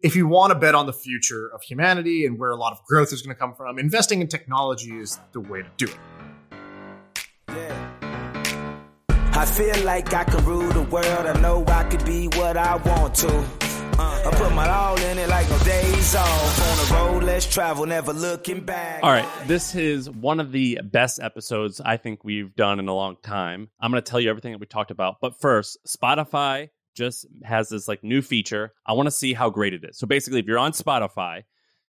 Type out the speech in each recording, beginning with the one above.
if you want to bet on the future of humanity and where a lot of growth is going to come from, investing in technology is the way to do it. I feel like I can rule the world. I know I could be what I want to. I put my all in it like no days off. On the road, let's travel, never looking back. All right, this is one of the best episodes I think we've done in a long time. I'm going to tell you everything that we talked about. But first, Spotify just has this like new feature. I want to see how great it is. So basically, if you're on Spotify,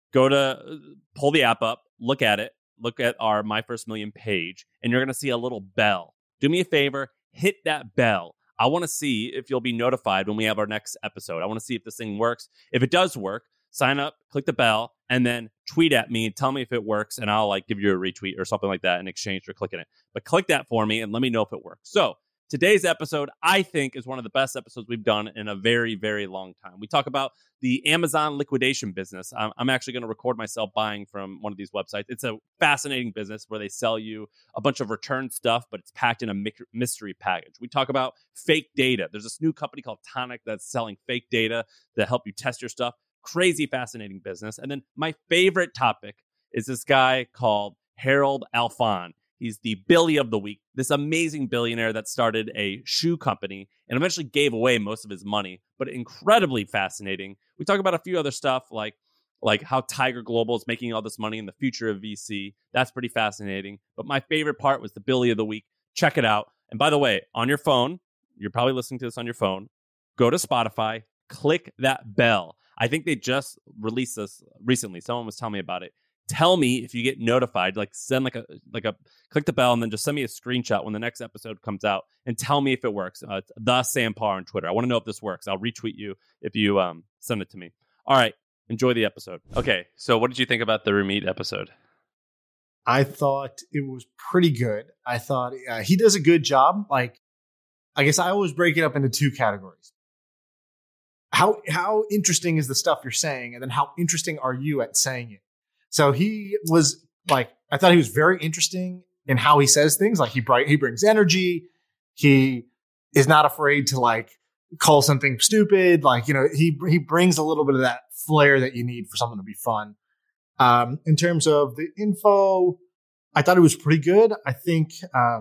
pull the app up, look at it, look at our My First Million page, and you're going to see a little bell. Do me a favor, hit that bell. I want to see if you'll be notified when we have our next episode. I want to see if this thing works. If it does work, sign up, click the bell, and then tweet at me and tell me if it works, and I'll like give you a retweet or something like that in exchange for clicking it. But click that for me and let me know if it works. So today's episode, I think, is one of the best episodes we've done in a very, very long time. We talk about the Amazon liquidation business. I'm actually going to record myself buying from one of these websites. It's a fascinating business where they sell you a bunch of return stuff, but it's packed in a mystery package. We talk about fake data. There's this new company called Tonic that's selling fake data that help you test your stuff. Crazy, fascinating business. And then my favorite topic is this guy called Harold Alfon. He's the Billy of the Week, this amazing billionaire that started a shoe company and eventually gave away most of his money, but incredibly fascinating. We talk about a few other stuff like how Tiger Global is making all this money in the future of VC. That's pretty fascinating. But my favorite part was the Billy of the Week. Check it out. And by the way, on your phone, you're probably listening to this on your phone, go to Spotify, click that bell. I think they just released this recently. Someone was telling me about it. Tell me if you get notified, like send like a click the bell and then just send me a screenshot when the next episode comes out and tell me if it works. The Sam Parr on Twitter. I want to know if this works. I'll retweet you if you send it to me. All right. Enjoy the episode. Okay. So what did you think about the Ramit episode? I thought it was pretty good. I thought he does a good job. Like, I guess I always break it up into two categories. How interesting is the stuff you're saying? And then how interesting are you at saying it? So he was like, I thought he was very interesting in how he says things. Like he brings energy. He is not afraid to like call something stupid. Like, you know, he brings a little bit of that flair that you need for something to be fun. In terms of the info, I thought it was pretty good. I think,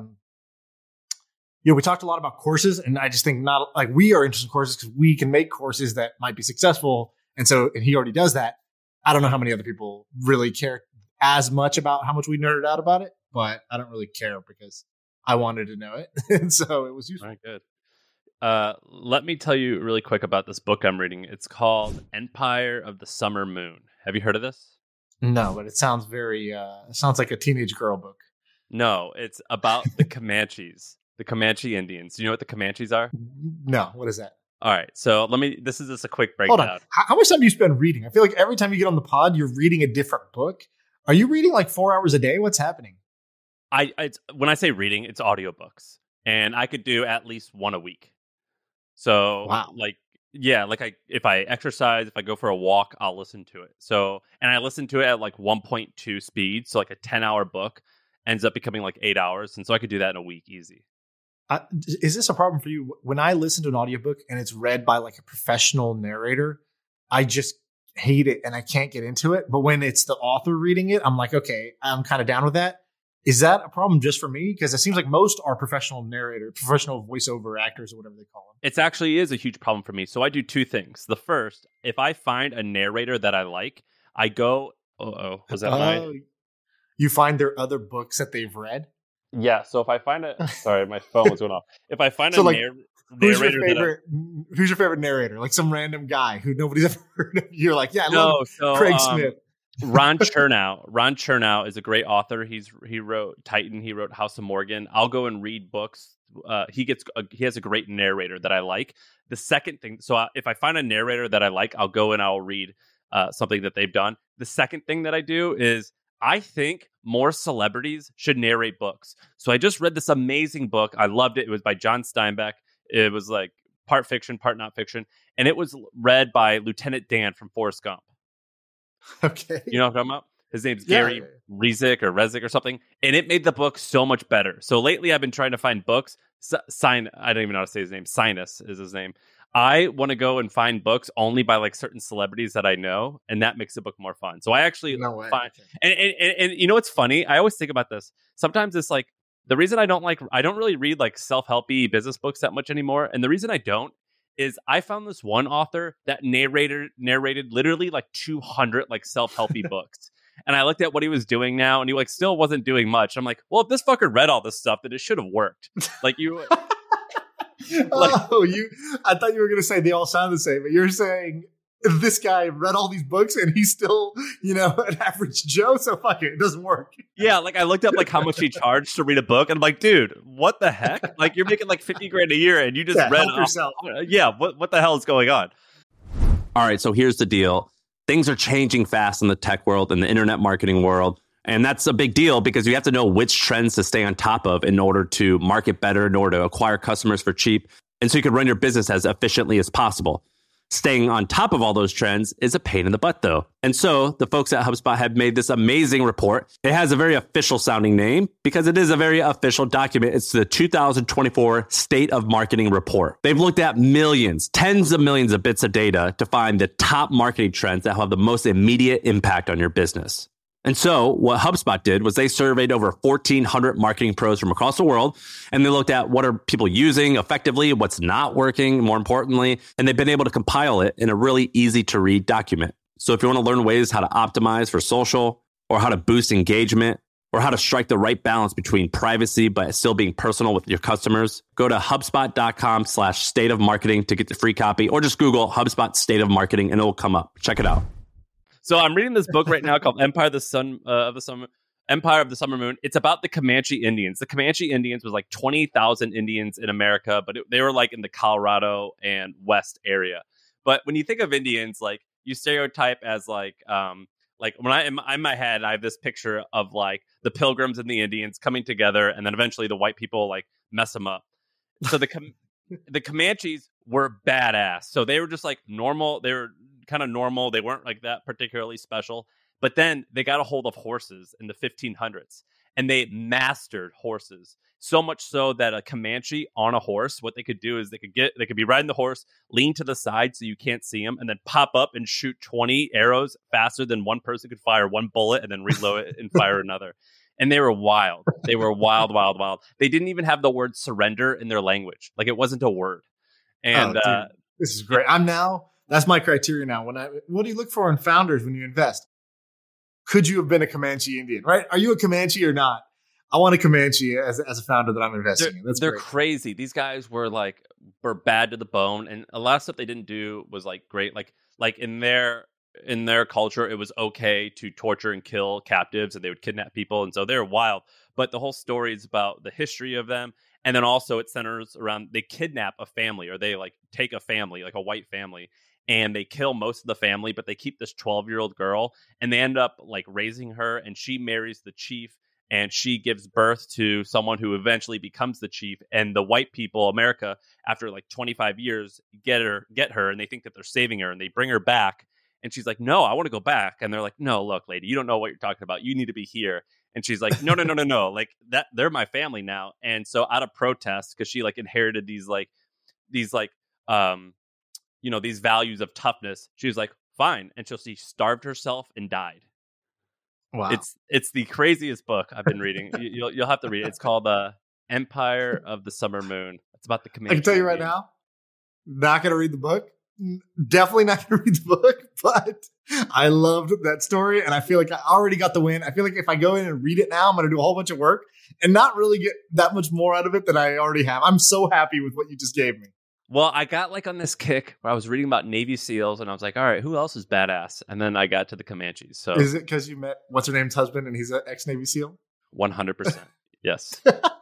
we talked a lot about courses, and I just think not like we are interested in courses because we can make courses that might be successful. And he already does that. I don't know how many other people really care as much about how much we nerded out about it, but I don't really care because I wanted to know it. And so it was useful. All right, good. Let me tell you really quick about this book I'm reading. It's called Empire of the Summer Moon. Have you heard of this? No, but it sounds sounds like a teenage girl book. No, it's about the Comanches, the Comanche Indians. Do you know what the Comanches are? No, what is that? All right, so this is just a quick breakdown. Hold on. How much time do you spend reading? I feel like every time you get on the pod, you're reading a different book. Are you reading like 4 hours a day? What's happening? When I say reading, it's audiobooks. And I could do at least one a week. So, wow. If I exercise, if I go for a walk, I'll listen to it. So, and I listen to it at like 1.2 speed. So like a 10-hour book ends up becoming like 8 hours. And so I could do that in a week easy. Is this a problem for you? When I listen to an audiobook and it's read by like a professional narrator, I just hate it and I can't get into it. But when it's the author reading it, I'm like, okay, I'm kind of down with that. Is that a problem just for me? Because it seems like most are professional voiceover actors or whatever they call them. It actually is a huge problem for me. So I do two things. The first, if I find a narrator that I like, I go, was that mine? You find their other books that they've read? Yeah, so if I find sorry, my phone was going off. If I find narrator, who's your favorite narrator? Like some random guy who nobody's ever heard of. You're like, yeah, I love Craig Smith. Ron Chernow. Ron Chernow is a great author. He wrote Titan. He wrote House of Morgan. I'll go and read books. He has a great narrator that I like. The second thing, if I find a narrator that I like, I'll go and I'll read something that they've done. The second thing that I do is I think more celebrities should narrate books. So I just read this amazing book. I loved it. It was by John Steinbeck. It was like part fiction, part not fiction. And it was read by Lieutenant Dan from Forrest Gump. Okay. You know what I'm talking about? His name's Gary Rezik or something. And it made the book so much better. So lately I've been trying to find books. I don't even know how to say his name. Sinus is his name. I want to go and find books only by like certain celebrities that I know, and that makes the book more fun. So I actually find, and you know what's funny? I always think about this. Sometimes it's like the reason I don't really read like self-helpy business books that much anymore, and the reason I don't is I found this one author that narrated literally like 200 like self-helpy books. And I looked at what he was doing now, and he like still wasn't doing much. I'm like, well, if this fucker read all this stuff, then it should have worked. Like you. I thought you were going to say they all sound the same, but you're saying this guy read all these books and he's still, an average Joe. So fuck it doesn't work. Yeah. Like I looked up like how much he charged to read a book. And I'm like, dude, what the heck? Like you're making like $50,000 a year and you just read help yourself. Yeah. What the hell is going on? All right. So here's the deal. Things are changing fast in the tech world and the internet marketing world. And that's a big deal because you have to know which trends to stay on top of in order to market better, in order to acquire customers for cheap, and so you can run your business as efficiently as possible. Staying on top of all those trends is a pain in the butt, though. And so the folks at HubSpot have made this amazing report. It has a very official sounding name because it is a very official document. It's the 2024 State of Marketing Report. They've looked at millions, tens of millions of bits of data to find the top marketing trends that have the most immediate impact on your business. And so what HubSpot did was they surveyed over 1,400 marketing pros from across the world, and they looked at what are people using effectively, what's not working, more importantly, and they've been able to compile it in a really easy to read document. So if you want to learn ways how to optimize for social, or how to boost engagement, or how to strike the right balance between privacy but still being personal with your customers, go to HubSpot.com/state of marketing to get the free copy, or just Google HubSpot State of Marketing and it will come up. Check it out. So I'm reading this book right now called Empire of the Summer Moon. It's about the Comanche Indians. The Comanche Indians was like 20,000 Indians in America, but they were like in the Colorado and West area. But when you think of Indians, like you stereotype as like when in my head, I have this picture of like the Pilgrims and the Indians coming together, and then eventually the white people like mess them up. So the Comanches were badass. So they were just like normal. They were kind of normal. They weren't like that particularly special. But then they got a hold of horses in the 1500s, and they mastered horses so much so that a Comanche on a horse, what they could do is they could be riding the horse, lean to the side so you can't see them, and then pop up and shoot 20 arrows faster than one person could fire one bullet, and then reload it and fire another. And they were wild. They were wild, wild, wild. They didn't even have the word surrender in their language. Like it wasn't a word. And this is great. That's my criteria now. What do you look for in founders when you invest? Could you have been a Comanche Indian, right? Are you a Comanche or not? I want a Comanche as a founder that I'm investing in. They're crazy. These guys were bad to the bone, and a lot of stuff they didn't do was like great. Like in their culture, it was okay to torture and kill captives, and they would kidnap people, and so they're wild. But the whole story is about the history of them, and then also it centers around they kidnap a family, or they like take a family, like a white family, and they kill most of the family, but they keep this 12-year-old girl, and they end up like raising her, and she marries the chief, and she gives birth to someone who eventually becomes the chief. And the white people, America, after like 25 years, get her, and they think that they're saving her, and they bring her back, and she's like, "No, I want to go back." And they're like, "No, look, lady, you don't know what you're talking about. You need to be here." And she's like, "No, like that, they're my family now." And so out of protest, because she like inherited these values of toughness, she was like, fine. And so she starved herself and died. Wow. It's the craziest book I've been reading. You'll have to read it. It's called Empire of the Summer Moon. It's about the Comanche. I can tell you right now, not going to read the book. Definitely not going to read the book, but I loved that story, and I feel like I already got the win. I feel like if I go in and read it now, I'm going to do a whole bunch of work and not really get that much more out of it than I already have. I'm so happy with what you just gave me. Well, I got like on this kick where I was reading about Navy SEALs, and I was like, all right, who else is badass? And then I got to the Comanches. So is it because you met what's her name's husband and he's an ex-Navy SEAL? 100%. Yes.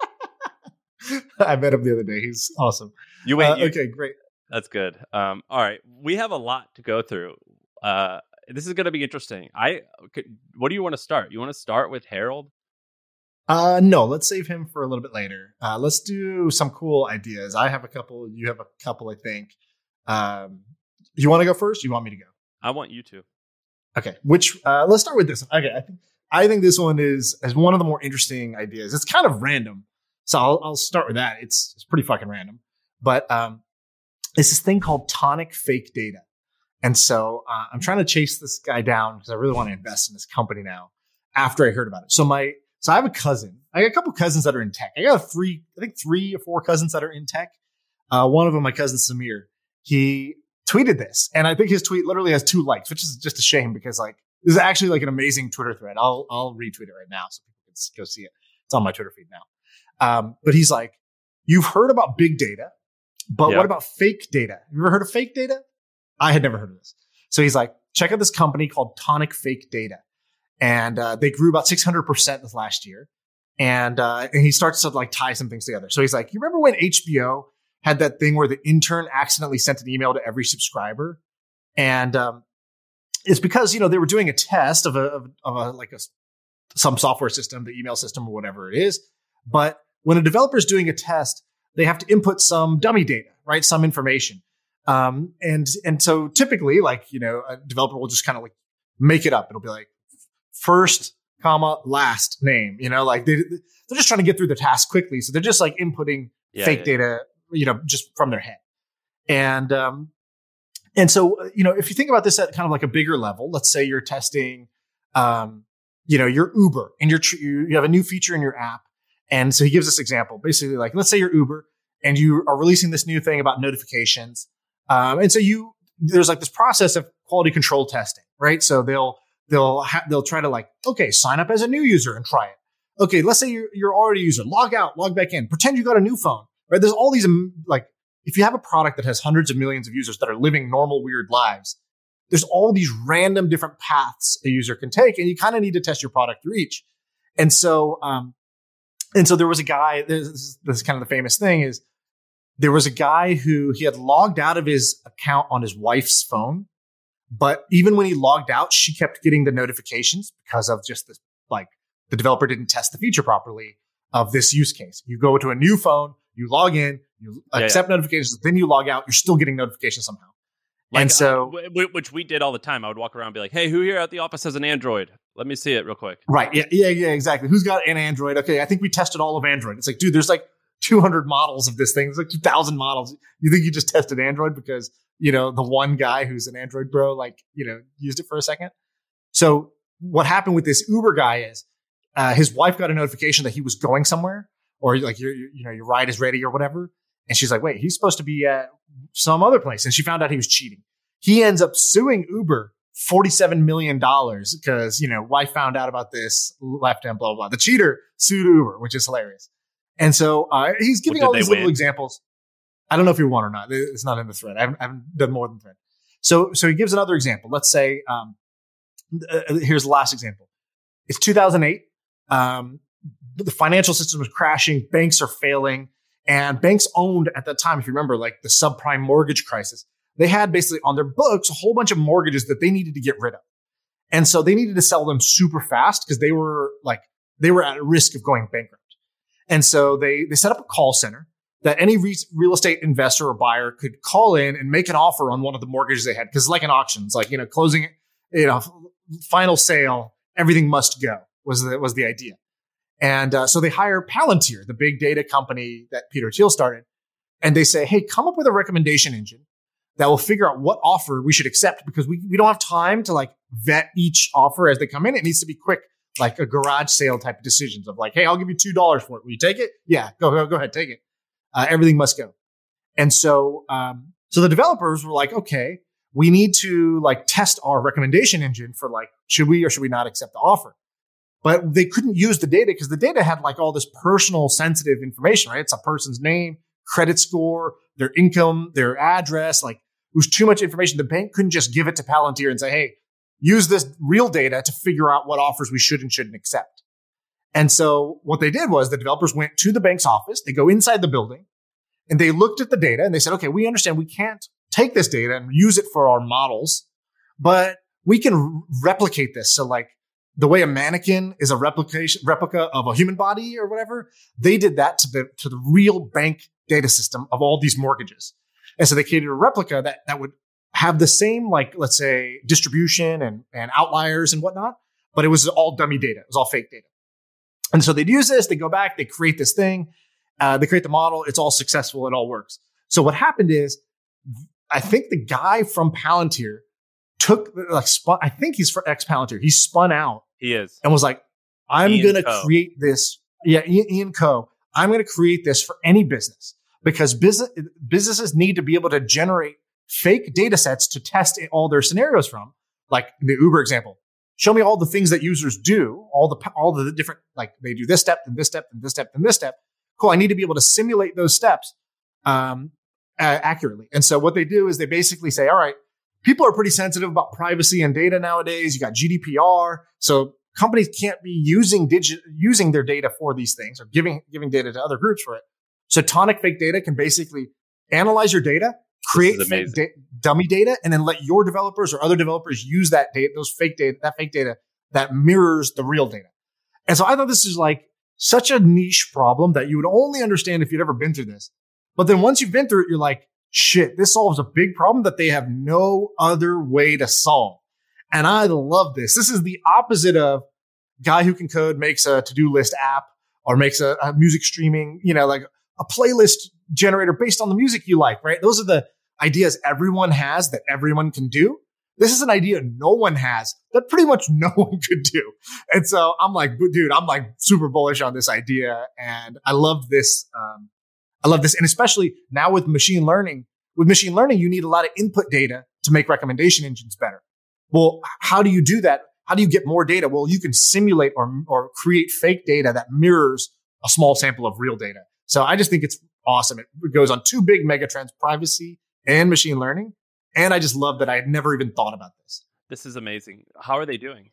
I met him the other day. He's awesome. Okay, great. That's good. All right. We have a lot to go through. This is going to be interesting. What do you want to start? You want to start with Harold? No, let's save him for a little bit later. Let's do some cool ideas. I have a couple. You have a couple, I think. You want to go first? Or you want me to go? I want you to. Okay. Let's start with this one. Okay. I think this one is one of the more interesting ideas. It's kind of random. So I'll start with that. It's pretty fucking random. But it's this thing called Tonic Fake Data. And so I'm trying to chase this guy down because I really want to invest in this company now after I heard about it. So I have a cousin. I got a couple cousins that are in tech. I got I think 3 or 4 cousins that are in tech. One of them, my cousin Samir, he tweeted this. And I think his tweet literally has 2 likes, which is just a shame because like this is actually like an amazing Twitter thread. I'll retweet it right now so people can go see it. It's on my Twitter feed now. But he's like, you've heard about big data, but what about fake data? Have you ever heard of fake data? I had never heard of this. So he's like, check out this company called Tonic Fake Data. And they grew about 600% this last year. And he starts to like tie some things together. So he's like, you remember when HBO had that thing where the intern accidentally sent an email to every subscriber? And it's because, they were doing a test of some software system, the email system or whatever it is. But when a developer is doing a test, they have to input some dummy data, right? Some information. And so typically like, a developer will just kind of like make it up. It'll be like first, comma, last name, like they're just trying to get through the task quickly. So they're just like inputting fake data, just from their head. And so, if you think about this at kind of like a bigger level, let's say you're testing, your Uber and you have a new feature in your app. And so he gives this example, basically like, let's say you're Uber and you are releasing this new thing about notifications. And so there's like this process of quality control testing, right? So they'll try to like, okay, sign up as a new user and try it. Okay, let's say you're already a user, log out, log back in, pretend you got a new phone, right? There's all these like, if you have a product that has hundreds of millions of users that are living normal, weird lives, there's all these random different paths a user can take, and you kind of need to test your product through each. And so there was a guy. This is kind of the famous thing is there was a guy who he had logged out of his account on his wife's phone, but even when he logged out, she kept getting the notifications because of just this, like the developer didn't test the feature properly of this use case. You go to a new phone, you log in, you accept notifications, then you log out, you're still getting notifications somehow. Like, and so, which we did all the time. I would walk around and be like, hey, who here at the office has an Android? Let me see it real quick. Right. Yeah, exactly. Who's got an Android? Okay. I think we tested all of Android. It's like, dude, there's like 200 models of this thing. There's like 2,000 models. You think you just tested Android because, the one guy who's an Android bro, used it for a second. So what happened with this Uber guy is, his wife got a notification that he was going somewhere or like your ride is ready or whatever. And she's like, wait, he's supposed to be at some other place. And she found out he was cheating. He ends up suing Uber $47 million because, wife found out about this, left him, blah, blah, blah. The cheater sued Uber, which is hilarious. And so he's giving all these little examples. I don't know if he won or not. It's not in the thread. I haven't done more than the thread. So he gives another example. Let's say, here's the last example. It's 2008. The financial system was crashing. Banks are failing. And banks owned at that time, if you remember, like the subprime mortgage crisis, they had basically on their books a whole bunch of mortgages that they needed to get rid of. And so they needed to sell them super fast because they were at risk of going bankrupt. And so they set up a call center that any real estate investor or buyer could call in and make an offer on one of the mortgages they had. Because it's like an auction. It's like, closing, final sale, everything must go was the idea. And so they hire Palantir, the big data company that Peter Thiel started. And they say, hey, come up with a recommendation engine that will figure out what offer we should accept because we don't have time to like vet each offer as they come in. It needs to be quick, like a garage sale type of decisions of like, hey, I'll give you $2 for it. Will you take it? Yeah, go ahead, take it. Everything must go. And so the developers were like, okay, we need to like test our recommendation engine for like, should we or should we not accept the offer? But they couldn't use the data because the data had like all this personal sensitive information, right? It's a person's name, credit score, their income, their address. Like it was too much information. The bank couldn't just give it to Palantir and say, hey, use this real data to figure out what offers we should and shouldn't accept. And so what they did was the developers went to the bank's office. They go inside the building and they looked at the data and they said, okay, we understand we can't take this data and use it for our models, but we can replicate this. So like, the way a mannequin is a replica of a human body or whatever, they did that to the real bank data system of all these mortgages. And so they created a replica that would have the same, like, let's say, distribution and outliers and whatnot, but it was all dummy data. It was all fake data. And so they'd use this, they go back, they create this thing, they create the model, it's all successful, it all works. So what happened is I think the guy from Palantir I think he's for ex Palantir. He spun out. He is. And was like, I'm going to create this. Yeah, Ian Coe. I'm going to create this for any business because businesses need to be able to generate fake data sets to test all their scenarios from. Like the Uber example. Show me all the things that users do, all the different, like they do this step and this step and this step and this step. Cool. I need to be able to simulate those steps accurately. And so what they do is they basically say, all right, people are pretty sensitive about privacy and data nowadays. You got GDPR. So companies can't be using their data for these things or giving data to other groups for it. So Tonic Fake Data can basically analyze your data, create dummy data, and then let your developers or other developers use that data, that fake data that mirrors the real data. And so I thought this is like such a niche problem that you would only understand if you'd ever been through this. But then once you've been through it, you're like, shit, this solves a big problem that they have no other way to solve. And I love this. This is the opposite of guy who can code makes a to-do list app or makes a music streaming, like a playlist generator based on the music you like, right? Those are the ideas everyone has that everyone can do. This is an idea no one has that pretty much no one could do. And so I'm like, dude, I'm like super bullish on this idea. And I love this. And especially now with machine learning, you need a lot of input data to make recommendation engines better. Well, how do you do that? How do you get more data? Well, you can simulate or create fake data that mirrors a small sample of real data. So I just think it's awesome. It goes on two big mega trends, privacy and machine learning. And I just love that I had never even thought about this. This is amazing. How are they doing?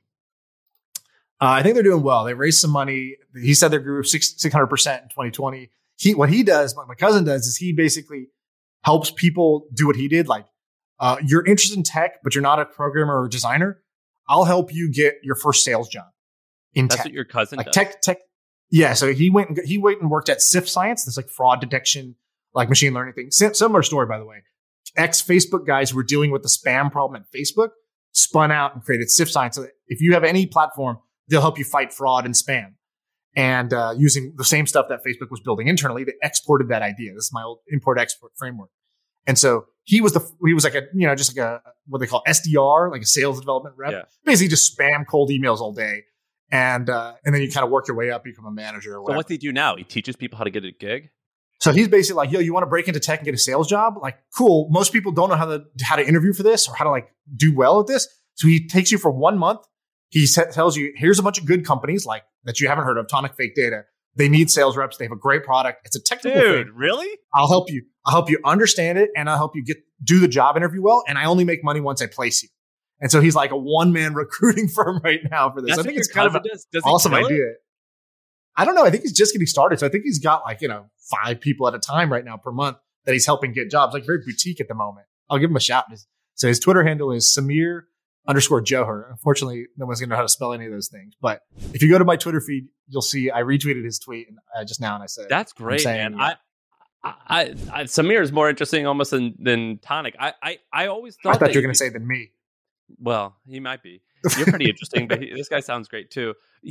I think they're doing well. They raised some money. He said they grew 600% in 2020. What he does, what my cousin does, is he basically helps people do what he did. Like, you're interested in tech, but you're not a programmer or designer. I'll help you get your first sales job in tech. That's what your cousin does? Tech. Yeah. So he went and worked at SIF Science. This like fraud detection, like machine learning thing. Similar story, by the way. Ex-Facebook guys who were dealing with the spam problem at Facebook spun out and created SIF Science. So if you have any platform, they'll help you fight fraud and spam. And using the same stuff that Facebook was building internally, they exported that idea. This is my old import-export framework. And so he was like just like a what they call SDR, like a sales development rep. Yeah. Basically just spam cold emails all day. And then you kind of work your way up, become a manager or whatever. So what's he do now? He teaches people how to get a gig? So he's basically like, yo, you want to break into tech and get a sales job? Like, cool. Most people don't know how to interview for this or how to like do well at this. So he takes you for 1 month. He tells you, here's a bunch of good companies like that you haven't heard of, Tonic Fake Data. They need sales reps. They have a great product. It's a technical thing. Dude, really? I'll help you understand it, and I'll help you do the job interview well. And I only make money once I place you. And so he's like a one-man recruiting firm right now for this. That's I think it's kind of an awesome idea. I don't know. I think he's just getting started. So I think he's got 5 people at a time right now per month that he's helping get jobs. Like very boutique at the moment. I'll give him a shout. So his Twitter handle is Samir_Johar. Unfortunately, no one's going to know how to spell any of those things. But if you go to my Twitter feed, you'll see I retweeted his tweet just now, and I said, "That's great, man." I Samir is more interesting almost than Tonic. I always thought. I thought you were going to say than me. Well, he might be. You're pretty interesting, but this guy sounds great too.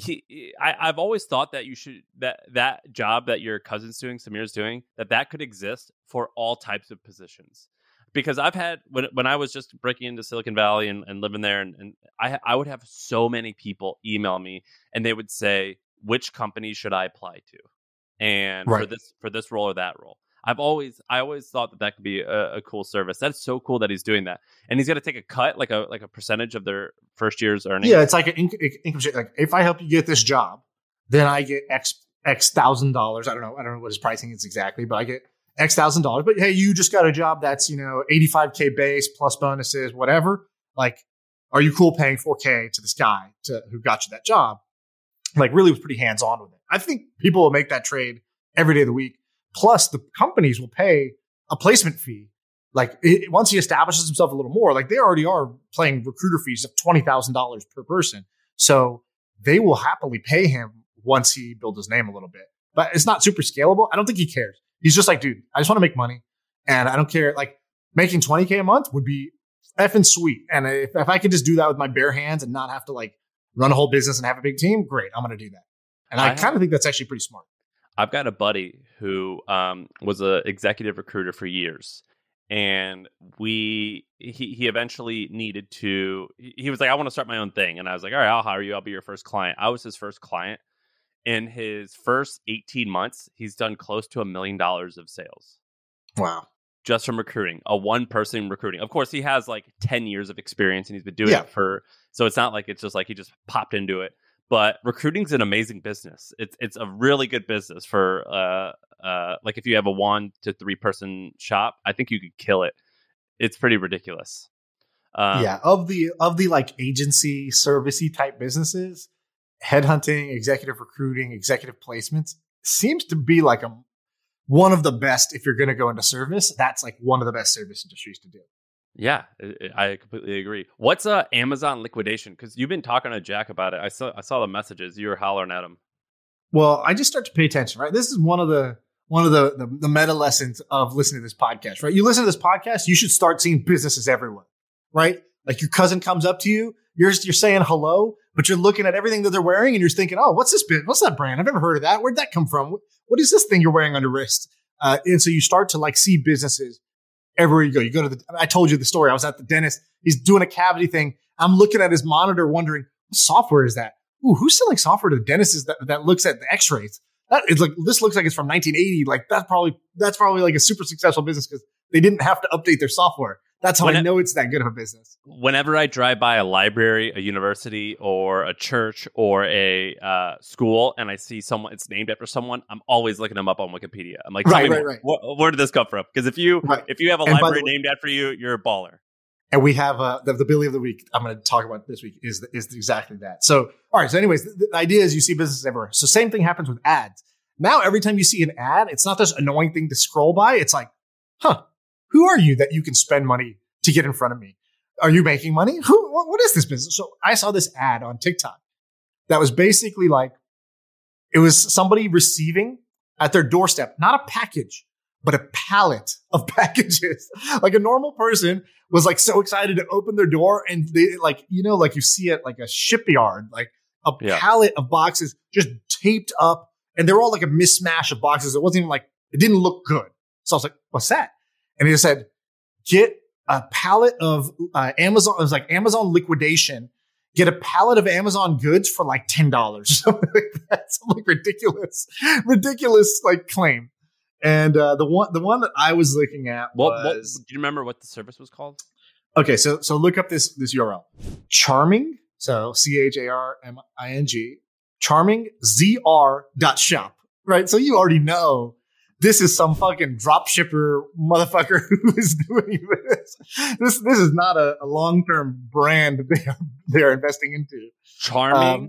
I've always thought that you should that job that your cousin's doing, Samir's doing, that could exist for all types of positions. Because I've had when I was just breaking into Silicon Valley and living there, and I would have so many people email me, and they would say, "Which company should I apply to?" And for this role or that role. I always thought that could be a cool service. That's so cool that he's doing that, and he's going to take a cut, like a percentage of their first year's earnings. Yeah, it's like an income share. Like if I help you get this job, then I get X $1,000. I don't know what his pricing is exactly, but I get X $1,000. But hey, you just got a job that's $85K base plus bonuses, whatever. Like, are you cool paying $4K to this guy who got you that job? Like, really was pretty hands on with it. I think people will make that trade every day of the week. Plus, the companies will pay a placement fee. Like once he establishes himself a little more, like they already are paying recruiter fees of $20,000 per person. So they will happily pay him once he builds his name a little bit. But it's not super scalable. I don't think he cares. He's just like, dude, I just want to make money, and I don't care. Like making $20K a month would be effing sweet. And if I could just do that with my bare hands and not have to like run a whole business and have a big team, great, I'm going to do that. And I kind of think that's actually pretty smart. I've got a buddy who was an executive recruiter for years, and he eventually needed to. He was like, I want to start my own thing, and I was like, all right, I'll hire you. I'll be your first client. I was his first client. In his first 18 months, he's done close to $1 million of sales. Wow. Just from recruiting, a one-person recruiting. Of course, he has like 10 years of experience and he's been doing it so it's not like it's just like he just popped into it. But recruiting's an amazing business. It's a really good business for like if you have a 1 to 3 person shop, I think you could kill it. It's pretty ridiculous. Of the like agency servicey type businesses, headhunting, executive recruiting, executive placements seems to be like one of the best. If you're going to go into service, that's like one of the best service industries to do. Yeah, I completely agree. What's Amazon liquidation? Because you've been talking to Jack about it. I saw the messages. You were hollering at him. Well, I just start to pay attention, right? This is one of the meta lessons of listening to this podcast, right? You listen to this podcast, you should start seeing businesses everywhere, right? Like your cousin comes up to you, you're saying hello, but you're looking at everything that they're wearing and you're thinking, oh, what's this bit? What's that brand? I've never heard of that. Where'd that come from? What is this thing you're wearing on your wrist? And so you start to like see businesses everywhere you go. You go to I told you the story. I was at the dentist. He's doing a cavity thing. I'm looking at his monitor wondering, what software is that? Ooh, who's selling software to dentists that looks at the x-rays? That is like, this looks like it's from 1980. Like that's probably like a super successful business because they didn't have to update their software. That's how I know it's that good of a business. Whenever I drive by a library, a university, or a church, or a school, and I see someone, it's named after someone, I'm always looking them up on Wikipedia. I'm like, right. Where did this come from? Because if you have a library named after you, you're a baller. And we have the Billy of the Week I'm going to talk about this week is exactly that. So, all right. So anyways, the idea is you see businesses everywhere. So same thing happens with ads. Now, every time you see an ad, it's not this annoying thing to scroll by. It's like, who are you that you can spend money to get in front of me? Are you making money? What is this business? So I saw this ad on TikTok that was basically like, it was somebody receiving at their doorstep, not a package, but a pallet of packages. Like a normal person was like so excited to open their door and they like, like you see it like a shipyard, like a pallet of boxes just taped up. And they were all like a mismatch of boxes. It wasn't even like, it didn't look good. So I was like, what's that? And he just said, get a pallet of Amazon. It was like Amazon liquidation. Get a pallet of Amazon goods for like $10. Something like that. Some like ridiculous like claim. And the one that I was looking at was. Do you remember what the service was called? Okay, so look up this URL. Charming. So CHARMING. CharmingZR.shop. Right. So you already know. This is some fucking drop shipper motherfucker who is doing this. This is not a long-term brand they are investing into. Charming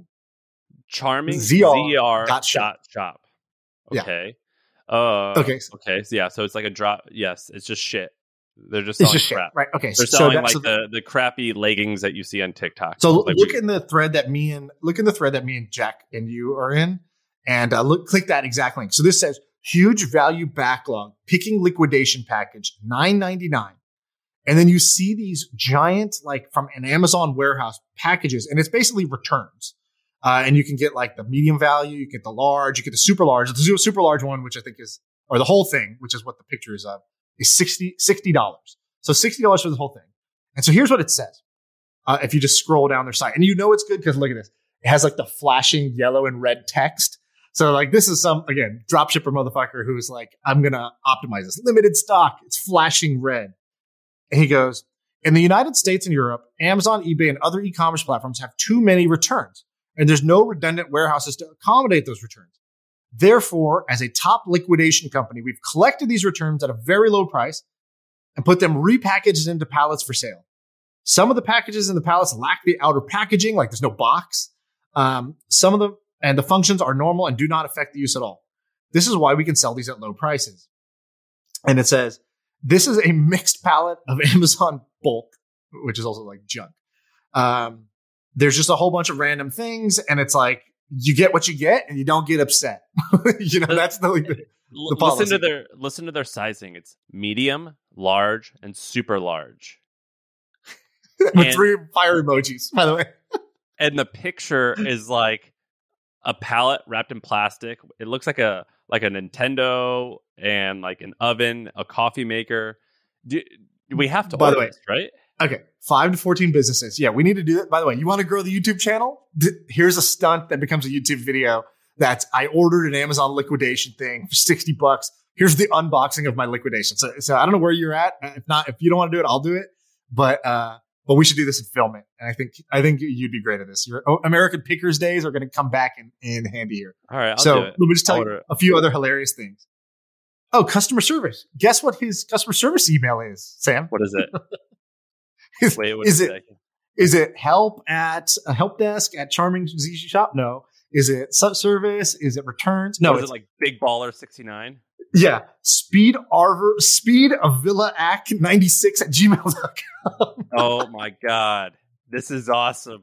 ZR.shop. Okay. Okay. Yeah. So it's like a drop. Yes. It's just shit. They're just selling crap. Shit, right. Okay. They're selling the crappy leggings that you see on TikTok. So look in the thread that me and Jack and you are in, and click that exact link. So this says huge value backlog, picking liquidation package, $9.99. And then you see these giant, like from an Amazon warehouse packages, and it's basically returns. And you can get like the medium value, you get the large, you get the super large. The super large one, which I think is, or the whole thing, which is what the picture is of, is $60. So $60 for the whole thing. And so here's what it says. If you just scroll down their site, and it's good because look at this. It has like the flashing yellow and red text. So like this is some, again, dropshipper motherfucker who's like, I'm going to optimize this. Limited stock. It's flashing red. And he goes, in the United States and Europe, Amazon, eBay, and other e-commerce platforms have too many returns. And there's no redundant warehouses to accommodate those returns. Therefore, as a top liquidation company, we've collected these returns at a very low price and put them repackaged into pallets for sale. Some of the packages in the pallets lack the outer packaging, like there's no box. Some of them, and the functions are normal and do not affect the use at all. This is why we can sell these at low prices. And it says, this is a mixed pallet of Amazon bulk, which is also like junk. There's just a whole bunch of random things, and it's like, you get what you get and you don't get upset. That's the policy. Listen to their sizing. It's medium, large, and super large. With 3 fire emojis, by the way. And the picture is like a pallet wrapped in plastic. It looks like a Nintendo and like an oven, a coffee maker. Do we have to By the order way, this, right? Okay, 5 to 14 businesses. Yeah, we need to do that. By the way, you want to grow the YouTube channel? Here's a stunt that becomes a YouTube video. I ordered an Amazon liquidation thing for $60. Here's the unboxing of my liquidation. So I don't know where you're at. If you don't want to do it, I'll do it. But we should do this and film it. And I think you'd be great at this. Your American Pickers days are going to come back in handy here. All right, so let me just tell you a few other hilarious things. Oh, customer service. Guess what his customer service email is, Sam? What is it? Wait, what is it help at a help desk at Charming Zushi Shop? No. Is it service? Is it returns? No. Is it like Big Baller 69? Yeah. Speed of Villa Ack 96 at gmail.com. Oh my God. This is awesome.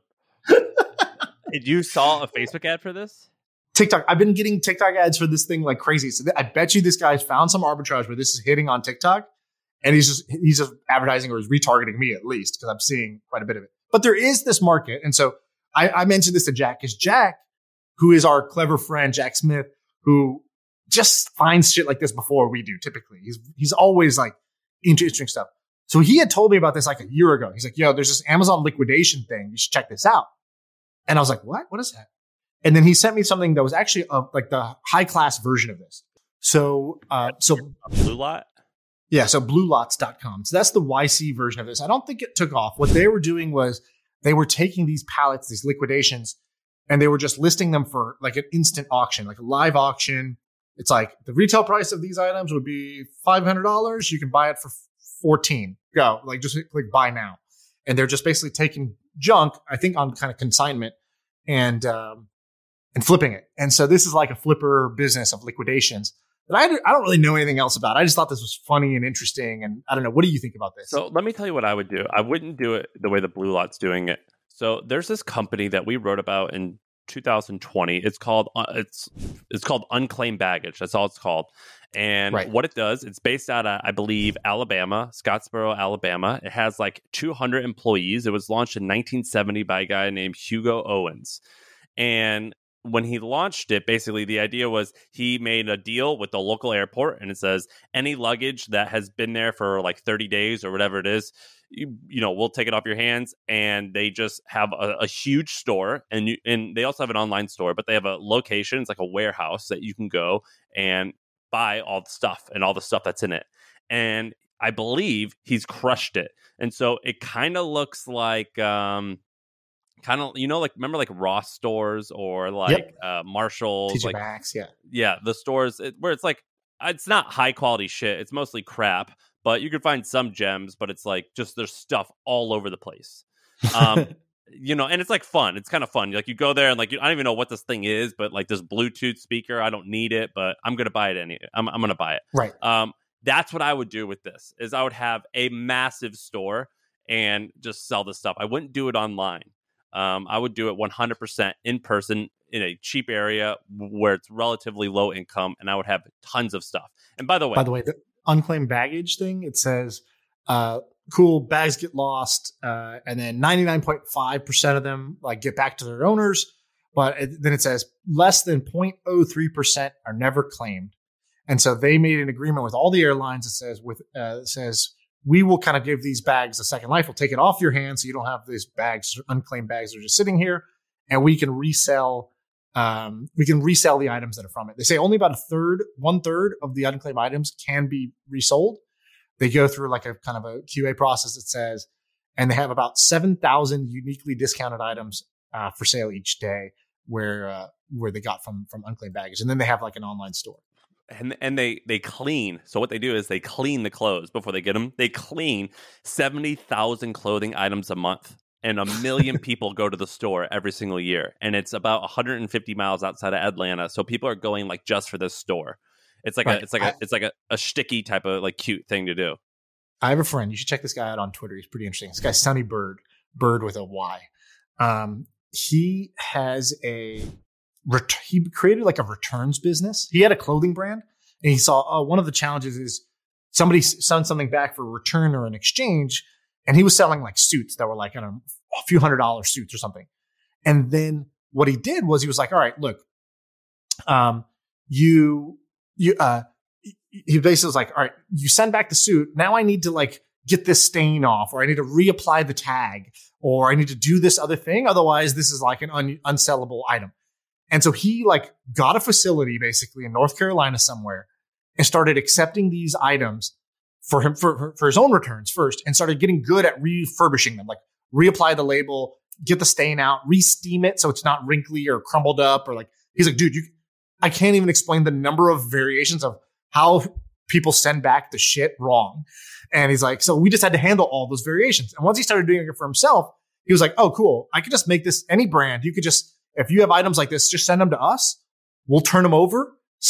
You saw a Facebook ad for this? TikTok. I've been getting TikTok ads for this thing like crazy. So I bet you this guy's found some arbitrage where this is hitting on TikTok. And he's just advertising or he's retargeting me at least because I'm seeing quite a bit of it. But there is this market. And so I mentioned this to Jack because Jack, who is our clever friend, Jack Smith, who just finds shit like this before we do typically. He's always like interesting stuff. So he had told me about this like a year ago. He's like, yo, there's this Amazon liquidation thing. You should check this out. And I was like, what? What is that? And then he sent me something that was actually like the high class version of this. So Blue Lot? Yeah, so bluelots.com. So that's the YC version of this. I don't think it took off. What they were doing was they were taking these pallets, these liquidations, and they were just listing them for like an instant auction, like a live auction. It's like the retail price of these items would be $500. You can buy it for $14. Go, like just click buy now. And they're just basically taking junk, I think on kind of consignment and flipping it. And so this is like a flipper business of liquidations. But I don't really know anything else about it. I just thought this was funny and interesting. And I don't know. What do you think about this? So let me tell you what I would do. I wouldn't do it the way the Blue Lot's doing it. So there's this company that we wrote about in 2020. It's called Unclaimed Baggage. That's all it's called. And What it does, it's based out of, I believe, Alabama, Scottsboro, Alabama. It has like 200 employees. It was launched in 1970 by a guy named Hugo Owens. And when he launched it, basically the idea was he made a deal with the local airport, and it says any luggage that has been there for like 30 days or whatever it is, we'll take it off your hands. And they just have a huge store, and they also have an online store, but they have a location. It's like a warehouse that you can go and buy all the stuff and all the stuff that's in it. And I believe he's crushed it. And so it kind of looks like remember like Ross stores or like Marshalls, TJ like Maxx, the stores where it's like it's not high quality shit. It's mostly crap, but you can find some gems. But it's like just there's stuff all over the place, and it's like fun. It's kind of fun. Like you go there and like I don't even know what this thing is, but like this Bluetooth speaker, I don't need it, but I'm gonna buy it I'm gonna buy it. Right. That's what I would do with this. Is I would have a massive store and just sell this stuff. I wouldn't do it online. I would do it 100% in person in a cheap area where it's relatively low income, and I would have tons of stuff. And by the way, the unclaimed baggage thing, it says, cool, bags get lost, and then 99.5% of them like get back to their owners. But then it says less than 0.03% are never claimed. And so they made an agreement with all the airlines that says we will kind of give these bags a second life. We'll take it off your hands so you don't have these bags, unclaimed bags that are just sitting here, and we can resell. The items that are from it. They say only about 1/3 of the unclaimed items can be resold. They go through like a kind of a QA process that says, and they have about 7,000 uniquely discounted items for sale each day where they got from unclaimed baggage, and then they have like an online store. And they clean. So what they do is they clean the clothes before they get them. They clean 70,000 clothing items a month, and 1 million people go to the store every single year. And it's about 150 miles outside of Atlanta. So people are going like just for this store. It's like a sticky type of like cute thing to do. I have a friend. You should check this guy out on Twitter. He's pretty interesting. This guy's Sunny Bird with a Y. He has he created like a returns business. He had a clothing brand, and he saw one of the challenges is somebody sent something back for a return or an exchange, and he was selling like suits that were like, I don't know, a few $100 suits or something. And then what he did was he was like, all right, look, he basically was like, all right, you send back the suit. Now I need to like get this stain off, or I need to reapply the tag, or I need to do this other thing. Otherwise, this is like an unsellable item. And so he like got a facility basically in North Carolina somewhere and started accepting these items for him for his own returns first, and started getting good at refurbishing them, like reapply the label, get the stain out, re-steam it so it's not wrinkly or crumbled up, or like, he's like, dude, I can't even explain the number of variations of how people send back the shit wrong. And he's like, so we just had to handle all those variations. And once he started doing it for himself, he was like, oh, cool. I could just make this any brand. You could just, if you have items like this, just send them to us. We'll turn them over,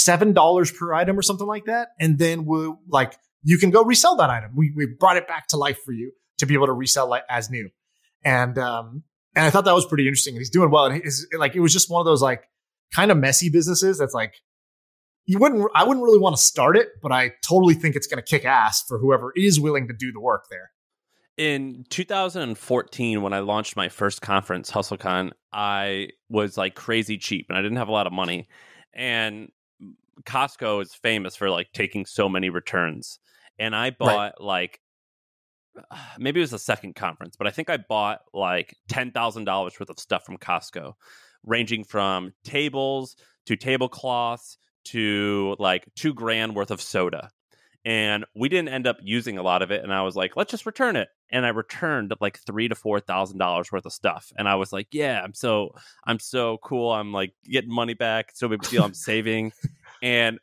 $7 per item or something like that. And then we'll like, you can go resell that item. We brought it back to life for you to be able to resell it as new. And I thought that was pretty interesting. And he's doing well. And it was just one of those like kind of messy businesses that's like, I wouldn't really want to start it, but I totally think it's going to kick ass for whoever is willing to do the work there. In 2014, when I launched my first conference, HustleCon, I was like crazy cheap and I didn't have a lot of money. And Costco is famous for like taking so many returns. And I bought like, maybe it was the second conference, but I think I bought like $10,000 worth of stuff from Costco, ranging from tables to tablecloths to like $2,000 worth of soda. And we didn't end up using a lot of it. And I was like, let's just return it. And I returned like $3,000 to $4,000 worth of stuff. And I was like, yeah, I'm so cool. I'm like getting money back. It's no big deal. I'm saving. And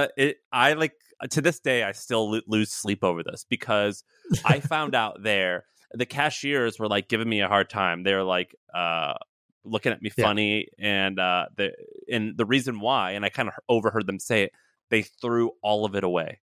I like, to this day, I still lose sleep over this, because I found out there, the cashiers were like giving me a hard time. They're like, looking at me funny, and the reason why, and I kind of overheard them say it, they threw all of it away.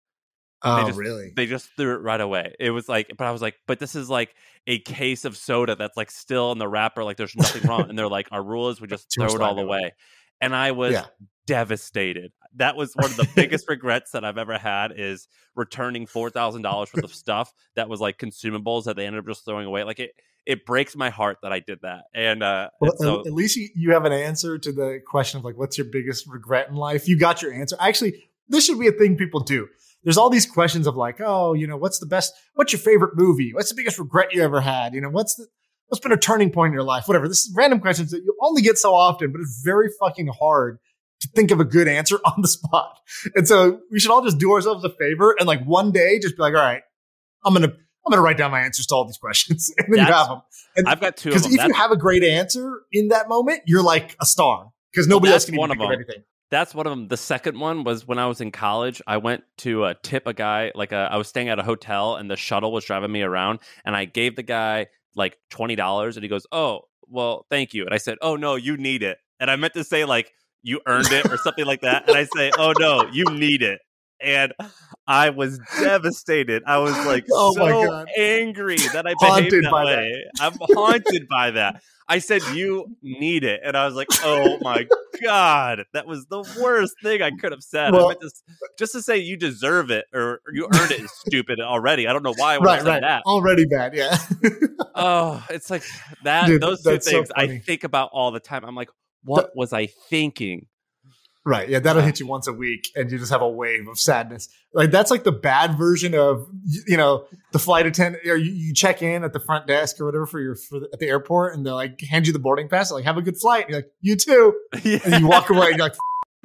Oh, really? They just threw it right away. It was like, but I was like, but this is like a case of soda that's like still in the wrapper, like there's nothing wrong. And they're like, our rule is we just throw it all away. And I was devastated. That was one of the biggest regrets that I've ever had, is returning $4,000 worth of stuff that was like consumables that they ended up just throwing away. Like it breaks my heart that I did that. And so at least you have an answer to the question of like, what's your biggest regret in life? You got your answer. Actually, this should be a thing people do. There's all these questions of like, oh, you know, what's your favorite movie? What's the biggest regret you ever had? You know, what's been a turning point in your life? Whatever. This is random questions that you only get so often, but it's very fucking hard to think of a good answer on the spot. And so we should all just do ourselves a favor and like one day just be like, all right, I'm going to write down my answers to all these questions. And then you have them. And I've got two of them. Because if you have a great answer in that moment, you're like a star, because nobody else can even think of anything. That's one of them. The second one was when I was in college. I went to tip a guy, I was staying at a hotel and the shuttle was driving me around, and I gave the guy like $20, and he goes, oh, well, thank you. And I said, oh, no, you need it. And I meant to say like, you earned it or something like that. And I say, oh, no, you need it. And I was devastated. I was like so angry that I behaved that way. I'm haunted by that. I said, you need it. And I was like, oh my God, that was the worst thing I could have said. Well, I meant just to say you deserve it or you earned it is stupid already. I don't know why I would have said that. Already bad, yeah. Oh, it's like that. Dude, those two things I think about all the time. I'm like, what was I thinking? Right. Yeah. That'll hit you once a week and you just have a wave of sadness. Like that's like the bad version of, you know, the flight attendant, or you check in at the front desk or whatever at the airport, and they like hand you the boarding pass. Like, have a good flight. And you're like, you too. Yeah. And you walk away and you're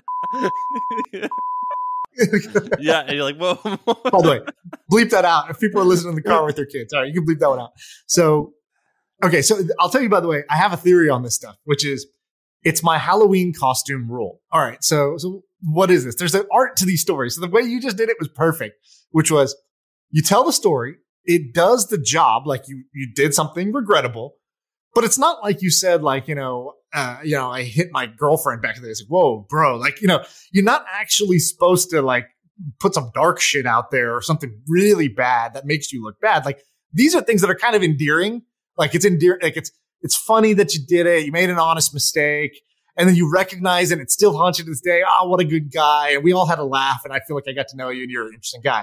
like, yeah. And you're like, whoa. By the way, bleep that out. If people are listening in the car with their kids, all right, you can bleep that one out. So, okay. So I'll tell you, by the way, I have a theory on this stuff, which is, it's my Halloween costume rule. All right. So what is this? There's an art to these stories. So the way you just did it was perfect, which was you tell the story. It does the job. Like you did something regrettable, but it's not like you said, like, I hit my girlfriend back in the day. It's like, whoa, bro. Like, you're not actually supposed to like put some dark shit out there or something really bad that makes you look bad. Like these are things that are kind of endearing. Like it's endearing. Like it's funny that you did it. You made an honest mistake, and then you recognize it. And it still haunts you to this day. Oh, what a good guy. And we all had a laugh, and I feel like I got to know you, and you're an interesting guy.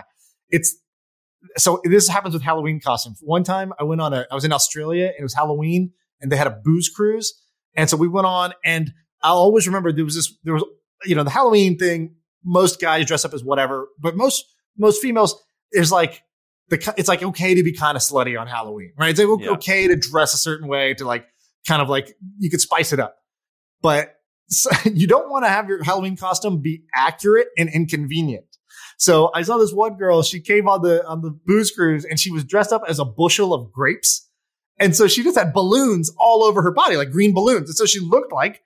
So this happens with Halloween costumes. One time I was in Australia, and it was Halloween, and they had a booze cruise. And so we went on, and I'll always remember there was the Halloween thing most guys dress up as whatever, but most females is like it's like okay to be kind of slutty on Halloween, right? It's like okay to dress a certain way to like kind of like you could spice it up, but you don't want to have your Halloween costume be accurate and inconvenient. So I saw this one girl, she came on the booze cruise and she was dressed up as a bushel of grapes. And so she just had balloons all over her body, like green balloons. And so she looked like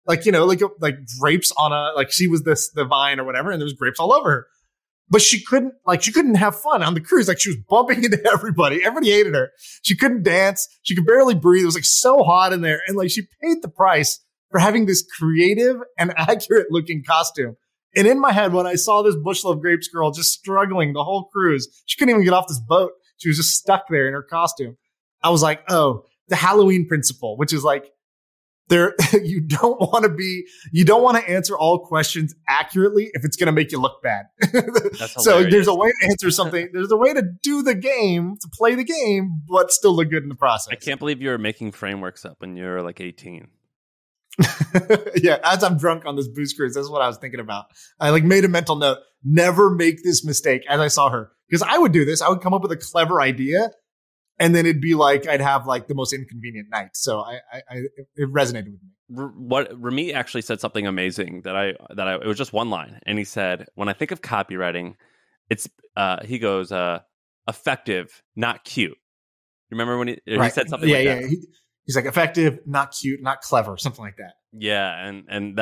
grapes on like she was the vine or whatever. And there was grapes all over her, but she couldn't have fun on the cruise. Like she was bumping into everybody. Everybody hated her. She couldn't dance. She could barely breathe. It was like so hot in there. And like she paid the price for having this creative and accurate looking costume. And in my head, when I saw this bushel of grapes girl just struggling the whole cruise, she couldn't even get off this boat. She was just stuck there in her costume. I was like, oh, the Halloween principle, which is like you don't want to answer all questions accurately if it's going to make you look bad. So there's a way to answer something. There's a way to do the game, to play the game, but still look good in the process. I can't believe you were making frameworks up when you were like 18. Yeah, as I'm drunk on this booze cruise, that's what I was thinking about. I like made a mental note, never make this mistake as I saw her. Because I would do this. I would come up with a clever idea and then it'd be like I'd have like the most inconvenient night. So it resonated with me. What Ramit actually said something amazing that it was just one line. And he said, when I think of copywriting, it's he goes, effective, not cute. Remember when he said something like that? Yeah. He's like effective, not cute, not clever, something like that. Yeah, and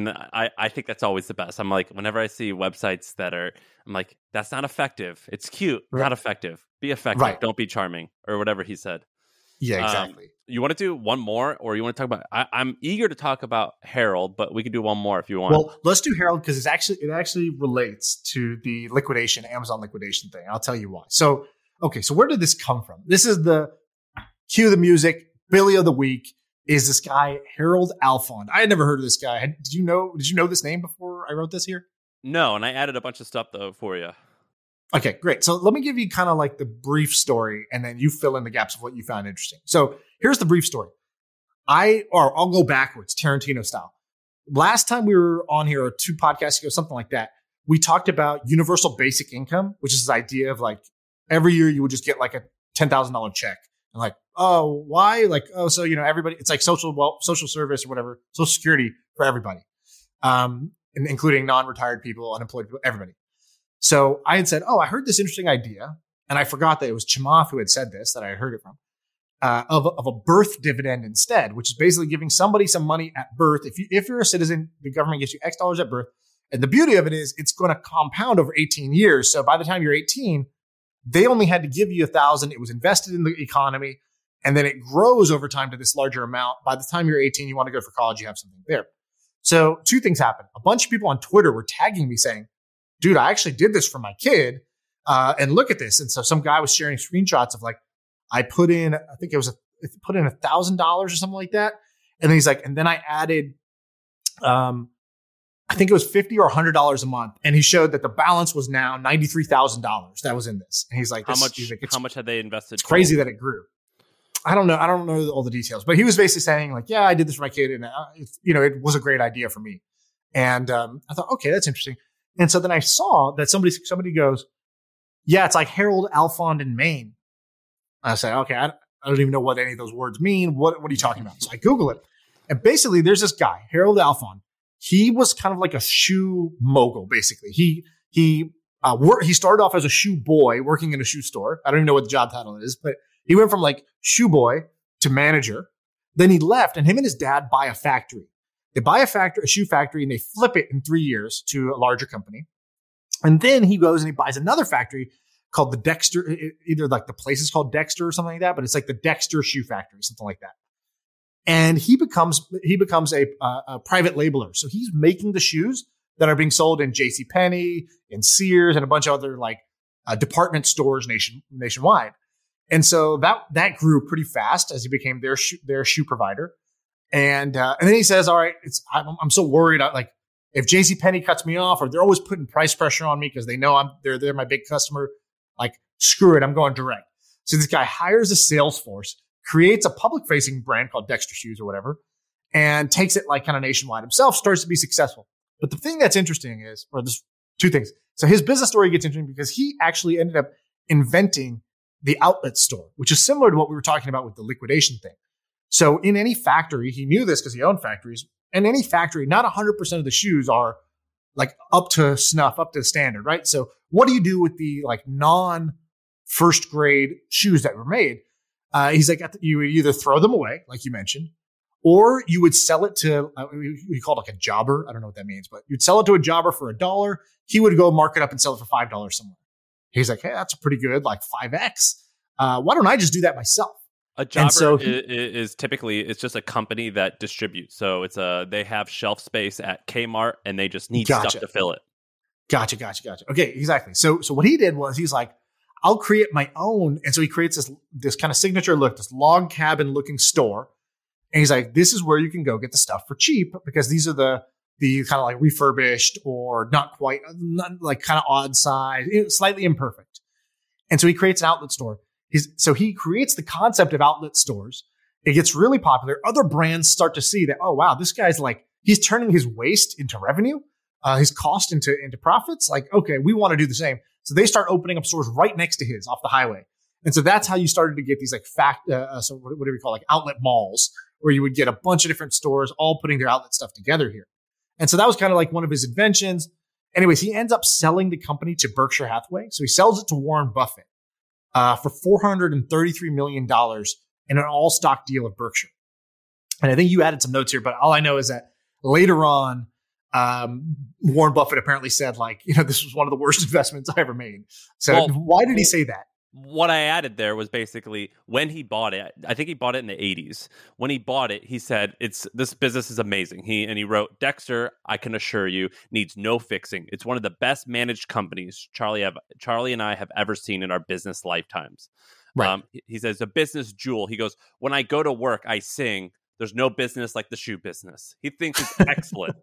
I think that's always the best. I'm like, whenever I see websites I'm like, that's not effective. It's cute, not effective. Be effective, don't be charming, or whatever he said. Yeah, exactly. You want to do one more, or you want to talk about? I'm eager to talk about Harold, but we could do one more if you want. Well, let's do Harold because it actually relates to the Amazon liquidation thing. I'll tell you why. So, okay, so where did this come from? This is cue the music. Billy of the week is this guy, Harold Alfond. I had never heard of this guy. Did you know this name before I wrote this here? No, and I added a bunch of stuff though for you. Okay, great. So let me give you kind of like the brief story and then you fill in the gaps of what you found interesting. So here's the brief story. I'll go backwards, Tarantino style. Last time we were on here, or 2 podcasts ago, something like that, we talked about universal basic income, which is this idea of like every year you would just get like a $10,000 check. And like, oh, why? Like, oh, so, everybody, it's like social service or whatever, social security for everybody, including non-retired people, unemployed people, everybody. So I had said, oh, I heard this interesting idea. And I forgot that it was Chamath who had said this, that I had heard it from, of a birth dividend instead, which is basically giving somebody some money at birth. If you're a citizen, the government gives you X dollars at birth. And the beauty of it is it's going to compound over 18 years. So by the time you're 18, they only had to give you $1,000. It was invested in the economy. And then it grows over time to this larger amount. By the time you're 18, you want to go for college, you have something there. So 2 things happened. A bunch of people on Twitter were tagging me saying, dude, I actually did this for my kid. And look at this. And so some guy was sharing screenshots of like, I put in $1,000 or something like that. And then he's like, and then I added, I think it was $50 or $100 a month. And he showed that the balance was now $93,000 that was in this. And he's like, how much had they invested? It's crazy that it grew. I don't know. I don't know all the details, but he was basically saying like, yeah, I did this for my kid. And it was a great idea for me. And I thought, okay, that's interesting. And so then I saw that somebody goes, yeah, it's like Harold Alfond in Maine. I said, okay, I don't even know what any of those words mean. What are you talking about? So I Google it. And basically there's this guy, Harold Alfond. He was kind of like a shoe mogul, basically. He started off as a shoe boy working in a shoe store. I don't even know what the job title is, but he went from like shoe boy to manager. Then he left and him and his dad buy a factory. They buy a shoe factory and they flip it in 3 years to a larger company. And then he goes and he buys another factory called the Dexter, either like the place is called Dexter or something like that, but it's like the Dexter Shoe Factory, something like that. And he becomes a private labeler. So he's making the shoes that are being sold in JCPenney, in Sears, and a bunch of other like department stores nationwide. And so that grew pretty fast as he became their shoe provider. And then he says, all right, I'm so worried. Like if JCPenney cuts me off, or they're always putting price pressure on me because they know they're my big customer. Like screw it, I'm going direct. So this guy hires a sales force, creates a public-facing brand called Dexter Shoes or whatever, and takes it like kind of nationwide himself, starts to be successful. But the thing that's interesting is, or this two things. So his business story gets interesting because he actually ended up inventing the outlet store, which is similar to what we were talking about with the liquidation thing. So in any factory, he knew this because he owned factories. In any factory, not 100% of the shoes are like up to snuff, up to the standard, right? So what do you do with the like non-first grade shoes that were made? He's like, you would either throw them away, like you mentioned, or you would sell it to, we call it like a jobber. I don't know what that means, but you'd sell it to a jobber for $1. He would go mark it up and sell it for $5 somewhere. He's like, hey, that's a pretty good, like 5X. Why don't I just do that myself? A jobber is typically, it's just a company that distributes. So they have shelf space at Kmart and they just need stuff to fill it. Gotcha. Okay, exactly. So what he did was he's like, I'll create my own. And so he creates this kind of signature look, this log cabin looking store. And he's like, this is where you can go get the stuff for cheap because these are the kind of like refurbished or not like kind of odd size, slightly imperfect. And so he creates an outlet store. So he creates the concept of outlet stores. It gets really popular. Other brands start to see that, oh, wow, this guy's like, he's turning his waste into revenue, his cost into profits. Like, okay, we want to do the same. So they start opening up stores right next to his off the highway. And so that's how you started to get these like so what do we call like outlet malls where you would get a bunch of different stores all putting their outlet stuff together here. And so that was kind of like one of his inventions. Anyways, he ends up selling the company to Berkshire Hathaway. So he sells it to Warren Buffett for $433 million in an all stock deal of Berkshire. And I think you added some notes here, but all I know is that later on, Warren Buffett apparently said like, this was one of the worst investments I ever made. So why did he say that? What I added there was basically when he bought it, I think he bought it in the 80s. When he bought it, he said, this business is amazing. He wrote, Dexter, I can assure you, needs no fixing. It's one of the best managed companies Charlie and I have ever seen in our business lifetimes. Right. He says, a business jewel. He goes, when I go to work, I sing. There's no business like the shoe business. He thinks it's excellent.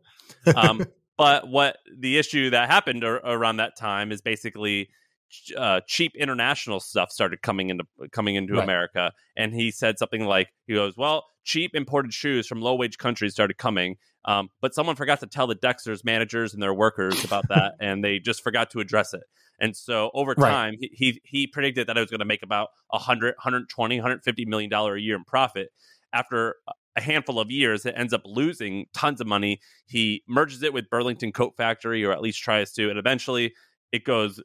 But what the issue that happened around that time is basically cheap international stuff started coming into right. America. And he said something like, he goes, well, cheap imported shoes from low wage countries started coming. But someone forgot to tell the Dexter's managers and their workers about that. And they just forgot to address it. And so over time, he predicted that it was going to make about $100, $120, $150 million a year in profit. After a handful of years, it ends up losing tons of money. He merges it with Burlington Coat Factory, or at least tries to. And eventually it goes,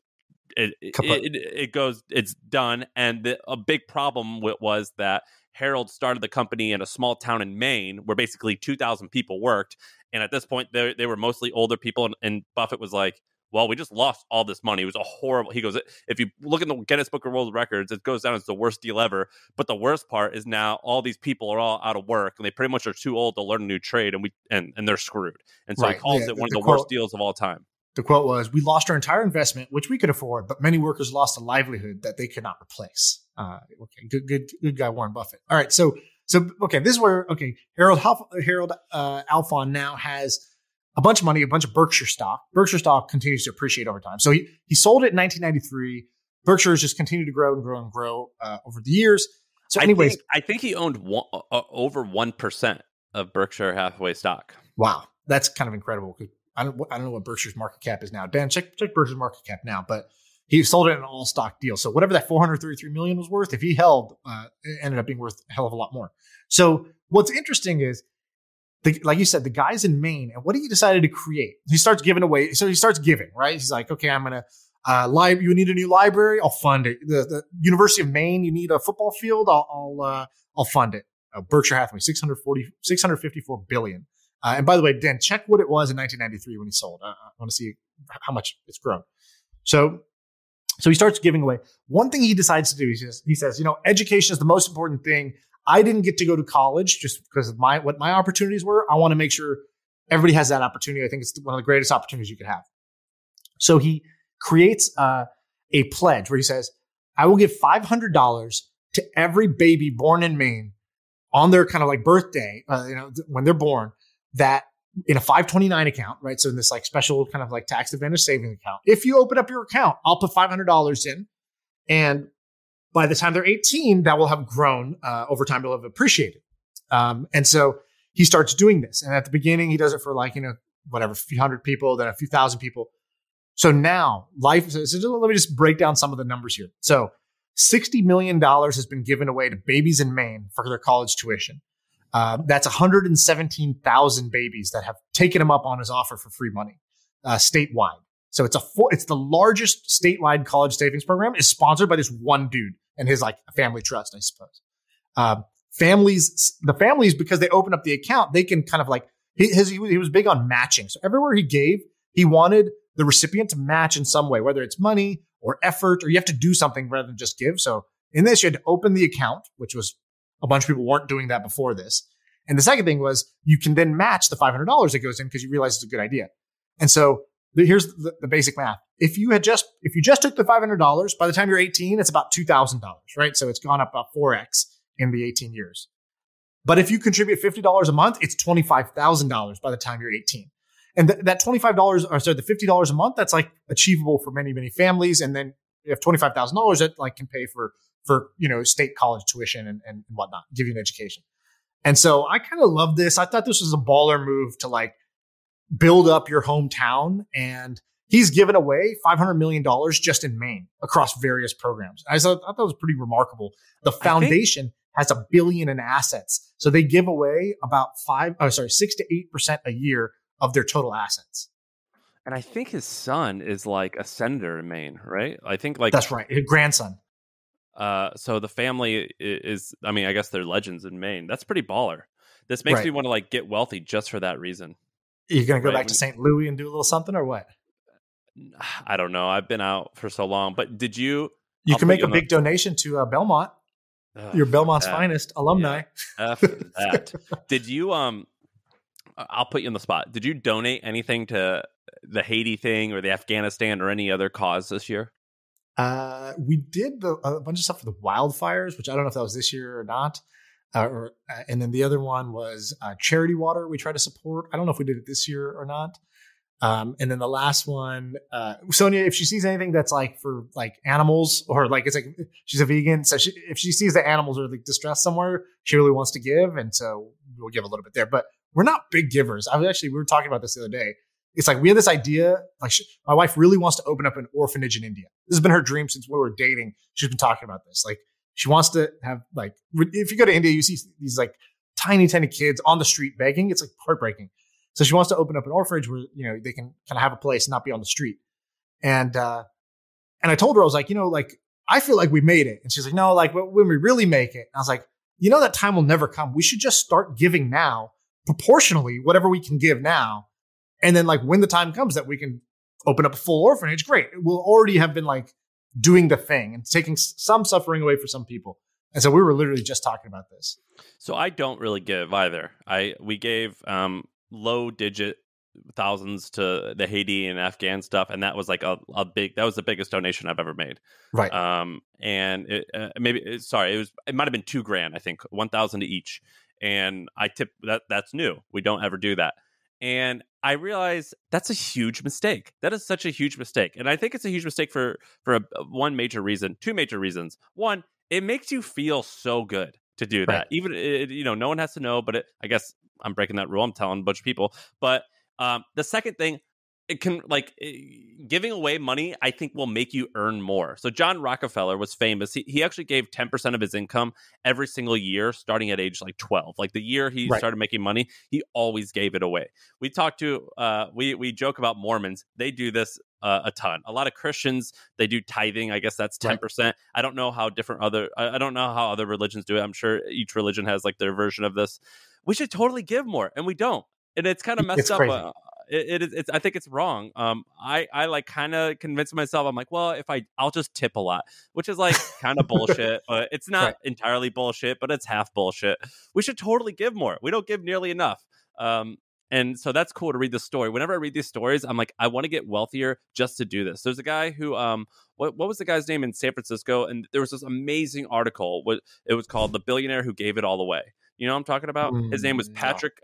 it's done. And a big problem was that Harold started the company in a small town in Maine where basically 2,000 people worked. And at this point, they were mostly older people. And Buffett was like, well, we just lost all this money. It was a horrible. He goes, if you look in the Guinness Book of World Records, it goes down as the worst deal ever. But the worst part is now all these people are all out of work and they pretty much are too old to learn a new trade, and they're screwed. And so he calls it one of the worst deals of all time. The quote was, we lost our entire investment, which we could afford, but many workers lost a livelihood that they could not replace. Okay, good guy, Warren Buffett. All right, so okay, this is where Harold Alfond now has a bunch of money, a bunch of Berkshire stock. Berkshire stock continues to appreciate over time. So he sold it in 1993. Berkshire has just continued to grow and grow and grow over the years. So, anyways, I think he owned over 1% of Berkshire Hathaway stock. Wow, that's kind of incredible. I don't know what Berkshire's market cap is now. Dan, check Berkshire's market cap now, but he sold it in an all stock deal. So whatever that $433 million was worth, if he held, it ended up being worth a hell of a lot more. So what's interesting is, like you said, the guy's in Maine, and what he decided to create, he starts giving away. So he starts giving, right? He's like, okay, I'm gonna you need a new library, I'll fund it. The University of Maine, you need a football field, I'll fund it. Berkshire Hathaway, $654 billion. And by the way, Dan, check what it was in 1993 when he sold. I want to see how much it's grown. So he starts giving away. One thing he decides to do, he says, education is the most important thing. I didn't get to go to college just because of what my opportunities were. I want to make sure everybody has that opportunity. I think it's one of the greatest opportunities you could have. So he creates a pledge where he says, I will give $500 to every baby born in Maine on their kind of like birthday, when they're born, that in a 529 account, right? So in this like special kind of like tax advantage savings account, if you open up your account, I'll put $500 in, and by the time they're 18, that will have grown over time. They'll have appreciated. And so he starts doing this. And at the beginning, he does it for like, a few hundred people, then a few thousand people. So now let me just break down some of the numbers here. So $60 million has been given away to babies in Maine for their college tuition. That's 117,000 babies that have taken him up on his offer for free money statewide. So it's the largest statewide college savings program. Is sponsored by this one dude and his like family trust, I suppose. The families, because they open up the account, they can kind of like he was big on matching. So everywhere he gave, he wanted the recipient to match in some way, whether it's money or effort, or you have to do something rather than just give. So in this, you had to open the account, which was a bunch of people weren't doing that before this. And the second thing was you can then match the $500 that goes in because you realize it's a good idea. And so here's the basic math. If you just took the $500, by the time you're 18, it's about $2,000, right? So it's gone up about 4x in the 18 years. But if you contribute $50 a month, it's $25,000 by the time you're 18. And that the $50 a month, that's like achievable for many, many families. And then you have $25,000 that like can pay for state college tuition and whatnot, give you an education. And so I kind of love this. I thought this was a baller move to like build up your hometown. And he's given away $500 million just in Maine across various programs. I thought that was pretty remarkable. The foundation has $1 billion in assets. So they give away about 6 to 8% a year of their total assets. And I think his son is like a senator in Maine, right? I think like that's right, his grandson. So the family is, I mean, I guess they're legends in Maine. That's pretty baller. This makes me want to like get wealthy just for that reason. You're going to go back to St. Louis and do a little something or what? I don't know. I've been out for so long, but did you? You can make a big donation to Belmont. Your Belmont's finest alumni. Yeah, F that. Did you, I'll put you on the spot. Did you donate anything to the Haiti thing or the Afghanistan or any other cause this year? We did a bunch of stuff for the wildfires, which I don't know if that was this year or not. And then the other one was charity water we tried to support. I don't know if we did it this year or not. And then the last one, Sonia, if she sees anything that's like for like animals or like it's like she's a vegan, so if she sees that animals are like distressed somewhere, she really wants to give, and so we'll give a little bit there. But we're not big givers. We were talking about this the other day. It's like we had this idea. Like my wife really wants to open up an orphanage in India. This has been her dream since we were dating. She's been talking about this. Like she wants to have like if you go to India, you see these like tiny kids on the street begging. It's like heartbreaking. So she wants to open up an orphanage where, they can kind of have a place and not be on the street. And I told her, I was like, like, I feel like we made it. And she's like, no, like when we really make it. And I was like, that time will never come. We should just start giving now proportionally, whatever we can give now. And then like when the time comes that we can open up a full orphanage, great. We'll already have been like doing the thing and taking some suffering away for some people. And so we were literally just talking about this. So I don't really give either. We gave, low digit thousands to the Haiti and Afghan stuff, and that was like that was the biggest donation I've ever made. Right. And it might have been $2,000, I think, 1,000 to each. And I tipped that's new. We don't ever do that. And I realized that's a huge mistake. That is such a huge mistake. And I think it's a huge mistake for one major reason, two major reasons. One, it makes you feel so good to do that. Right. Even, no one has to know, but I guess I'm breaking that rule. I'm telling a bunch of people. But the second thing, it can giving away money, I think will make you earn more. So John Rockefeller was famous. He actually gave 10% of his income every single year, starting at age like 12. Like the year he started making money, he always gave it away. We talked to, we joke about Mormons. They do this a ton. A lot of Christians, they do tithing. I guess that's 10%. Right. I don't know how I don't know how other religions do it. I'm sure each religion has like their version of this. We should totally give more, and we don't. And it's kind of messed up. It's I think it's wrong. I like kind of convinced myself. I'm like, well, I'll just tip a lot, which is like kind of bullshit, but it's not entirely bullshit, but it's half bullshit. We should totally give more. We don't give nearly enough. And so that's cool to read the story. Whenever I read these stories, I'm like, I want to get wealthier just to do this. There's a guy who, what was the guy's name in San Francisco? And there was this amazing article. It was called "The Billionaire Who Gave It All Away." You know what I'm talking about? His name was Patrick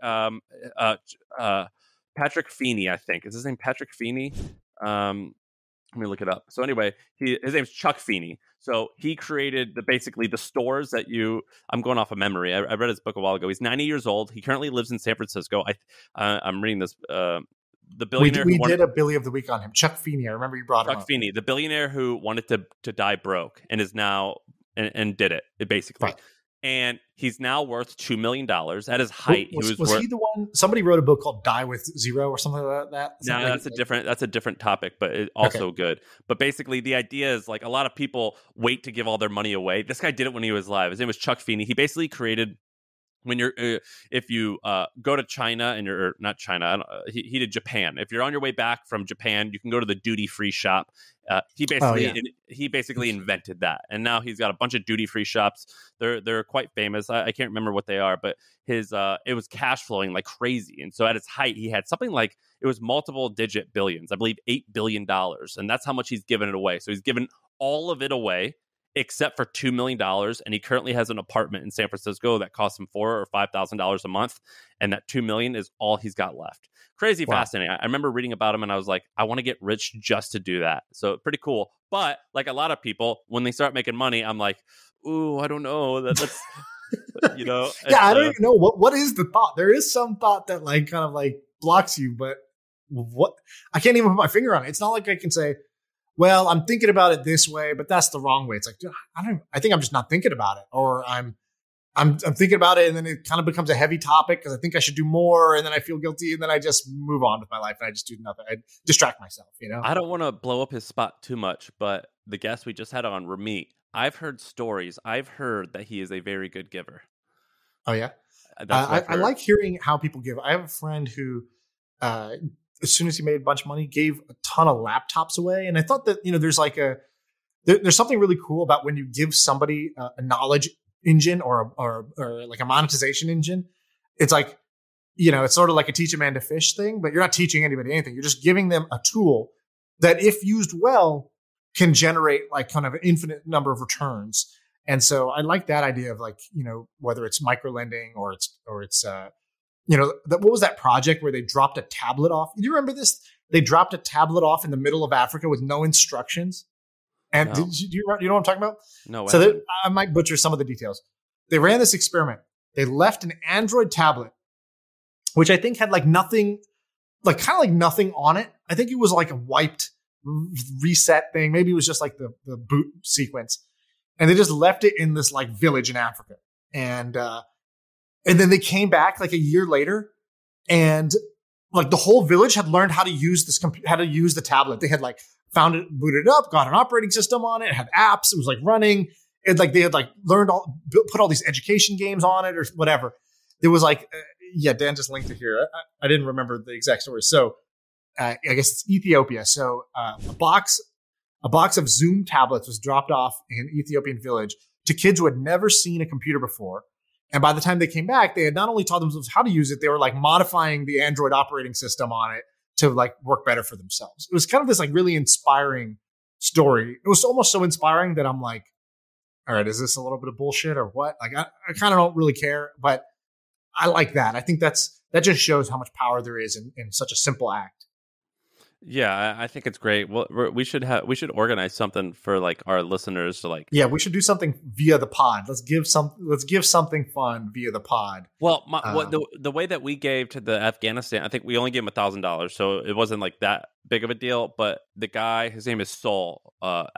Patrick Feeney, I think. Is his name Patrick Feeney? Let me look it up. So anyway, his name's Chuck Feeney. So he created basically the stores that I'm going off of memory. I read his book a while ago. He's 90 years old. He currently lives in San Francisco. I'm reading the billionaire We who wanted, did a Billy of the Week on him, Chuck Feeney. I remember you brought him Chuck up. Feeney, the billionaire who wanted to die broke and is now and did it basically. Right. And he's now worth $2 million. At his height, Was he was worth. he the one? Somebody wrote a book called Die with Zero or something like that. No, that's a different topic, but it's also good. But basically, the idea is like a lot of people wait to give all their money away. This guy did it when he was alive. His name was Chuck Feeney. He basically created. When you're, if you go to China and you're not China, he did Japan. If you're on your way back from Japan, you can go to the duty free shop. He basically invented that, and now he's got a bunch of duty free shops. They're quite famous. I can't remember what they are, but his it was cash flowing like crazy, and so at its height, he had something like it was multiple digit billions. I believe $8 billion, and that's how much he's given it away. So he's given all of it away, except for $2 million. And he currently has an apartment in San Francisco that costs him $4,000 or $5,000 a month. And that $2 million is all he's got left. Crazy fascinating. I remember reading about him and I was like, I want to get rich just to do that. So pretty cool. But like a lot of people, when they start making money, I'm like, ooh, I don't know. That's, you know. Yeah, I don't even know. What is the thought? There is some thought that like kind of like blocks you, but what? I can't even put my finger on it. It's not like I can say, well, I'm thinking about it this way, but that's the wrong way. It's like, I think I'm just not thinking about it, or I'm thinking about it, and then it kind of becomes a heavy topic because I think I should do more, and then I feel guilty, and then I just move on with my life and I just do nothing. I distract myself, you know. I don't want to blow up his spot too much, but the guest we just had on, Ramit, I've heard stories. I've heard that he is a very good giver. Oh yeah, I like hearing how people give. I have a friend who, as soon as he made a bunch of money, gave a ton of laptops away. And I thought that, you know, there's like there's something really cool about when you give somebody a knowledge engine or like a monetization engine. It's like, you know, it's sort of like a teach a man to fish thing, but you're not teaching anybody anything. You're just giving them a tool that, if used well, can generate like kind of an infinite number of returns. And so I like that idea of like, you know, whether it's micro lending or it's you know, what was that project where they dropped a tablet off? Do you remember this? They dropped a tablet off in the middle of Africa with no instructions. And No. do you know what I'm talking about? No way. So I might butcher some of the details. They ran this experiment. They left an Android tablet, which I think had like nothing, like kind of like nothing on it. I think it was like a wiped reset thing. Maybe it was just like the boot sequence. And they just left it in this like village in Africa. And then they came back like a year later, and like the whole village had learned how to use how to use the tablet. They had like found it, booted it up, got an operating system on it, it had apps. It was like running. It like they had like learned put all these education games on it or whatever. There was like, Dan just linked it here. I didn't remember the exact story. So I guess it's Ethiopia. So a box of Zoom tablets was dropped off in an Ethiopian village to kids who had never seen a computer before. And by the time they came back, they had not only taught themselves how to use it, they were like modifying the Android operating system on it to like work better for themselves. It was kind of this like really inspiring story. It was almost so inspiring that I'm like, all right, is this a little bit of bullshit or what? Like, I kind of don't really care, but I like that. I think that just shows how much power there is in such a simple act. Yeah, I think it's great. Well, we should organize something for like our listeners to like. Yeah, we should do something via the pod. Let's give something fun via the pod. Well, the way that we gave to the Afghanistan, I think we only gave him $1,000, so it wasn't like that big of a deal. But the guy, his name is Sol,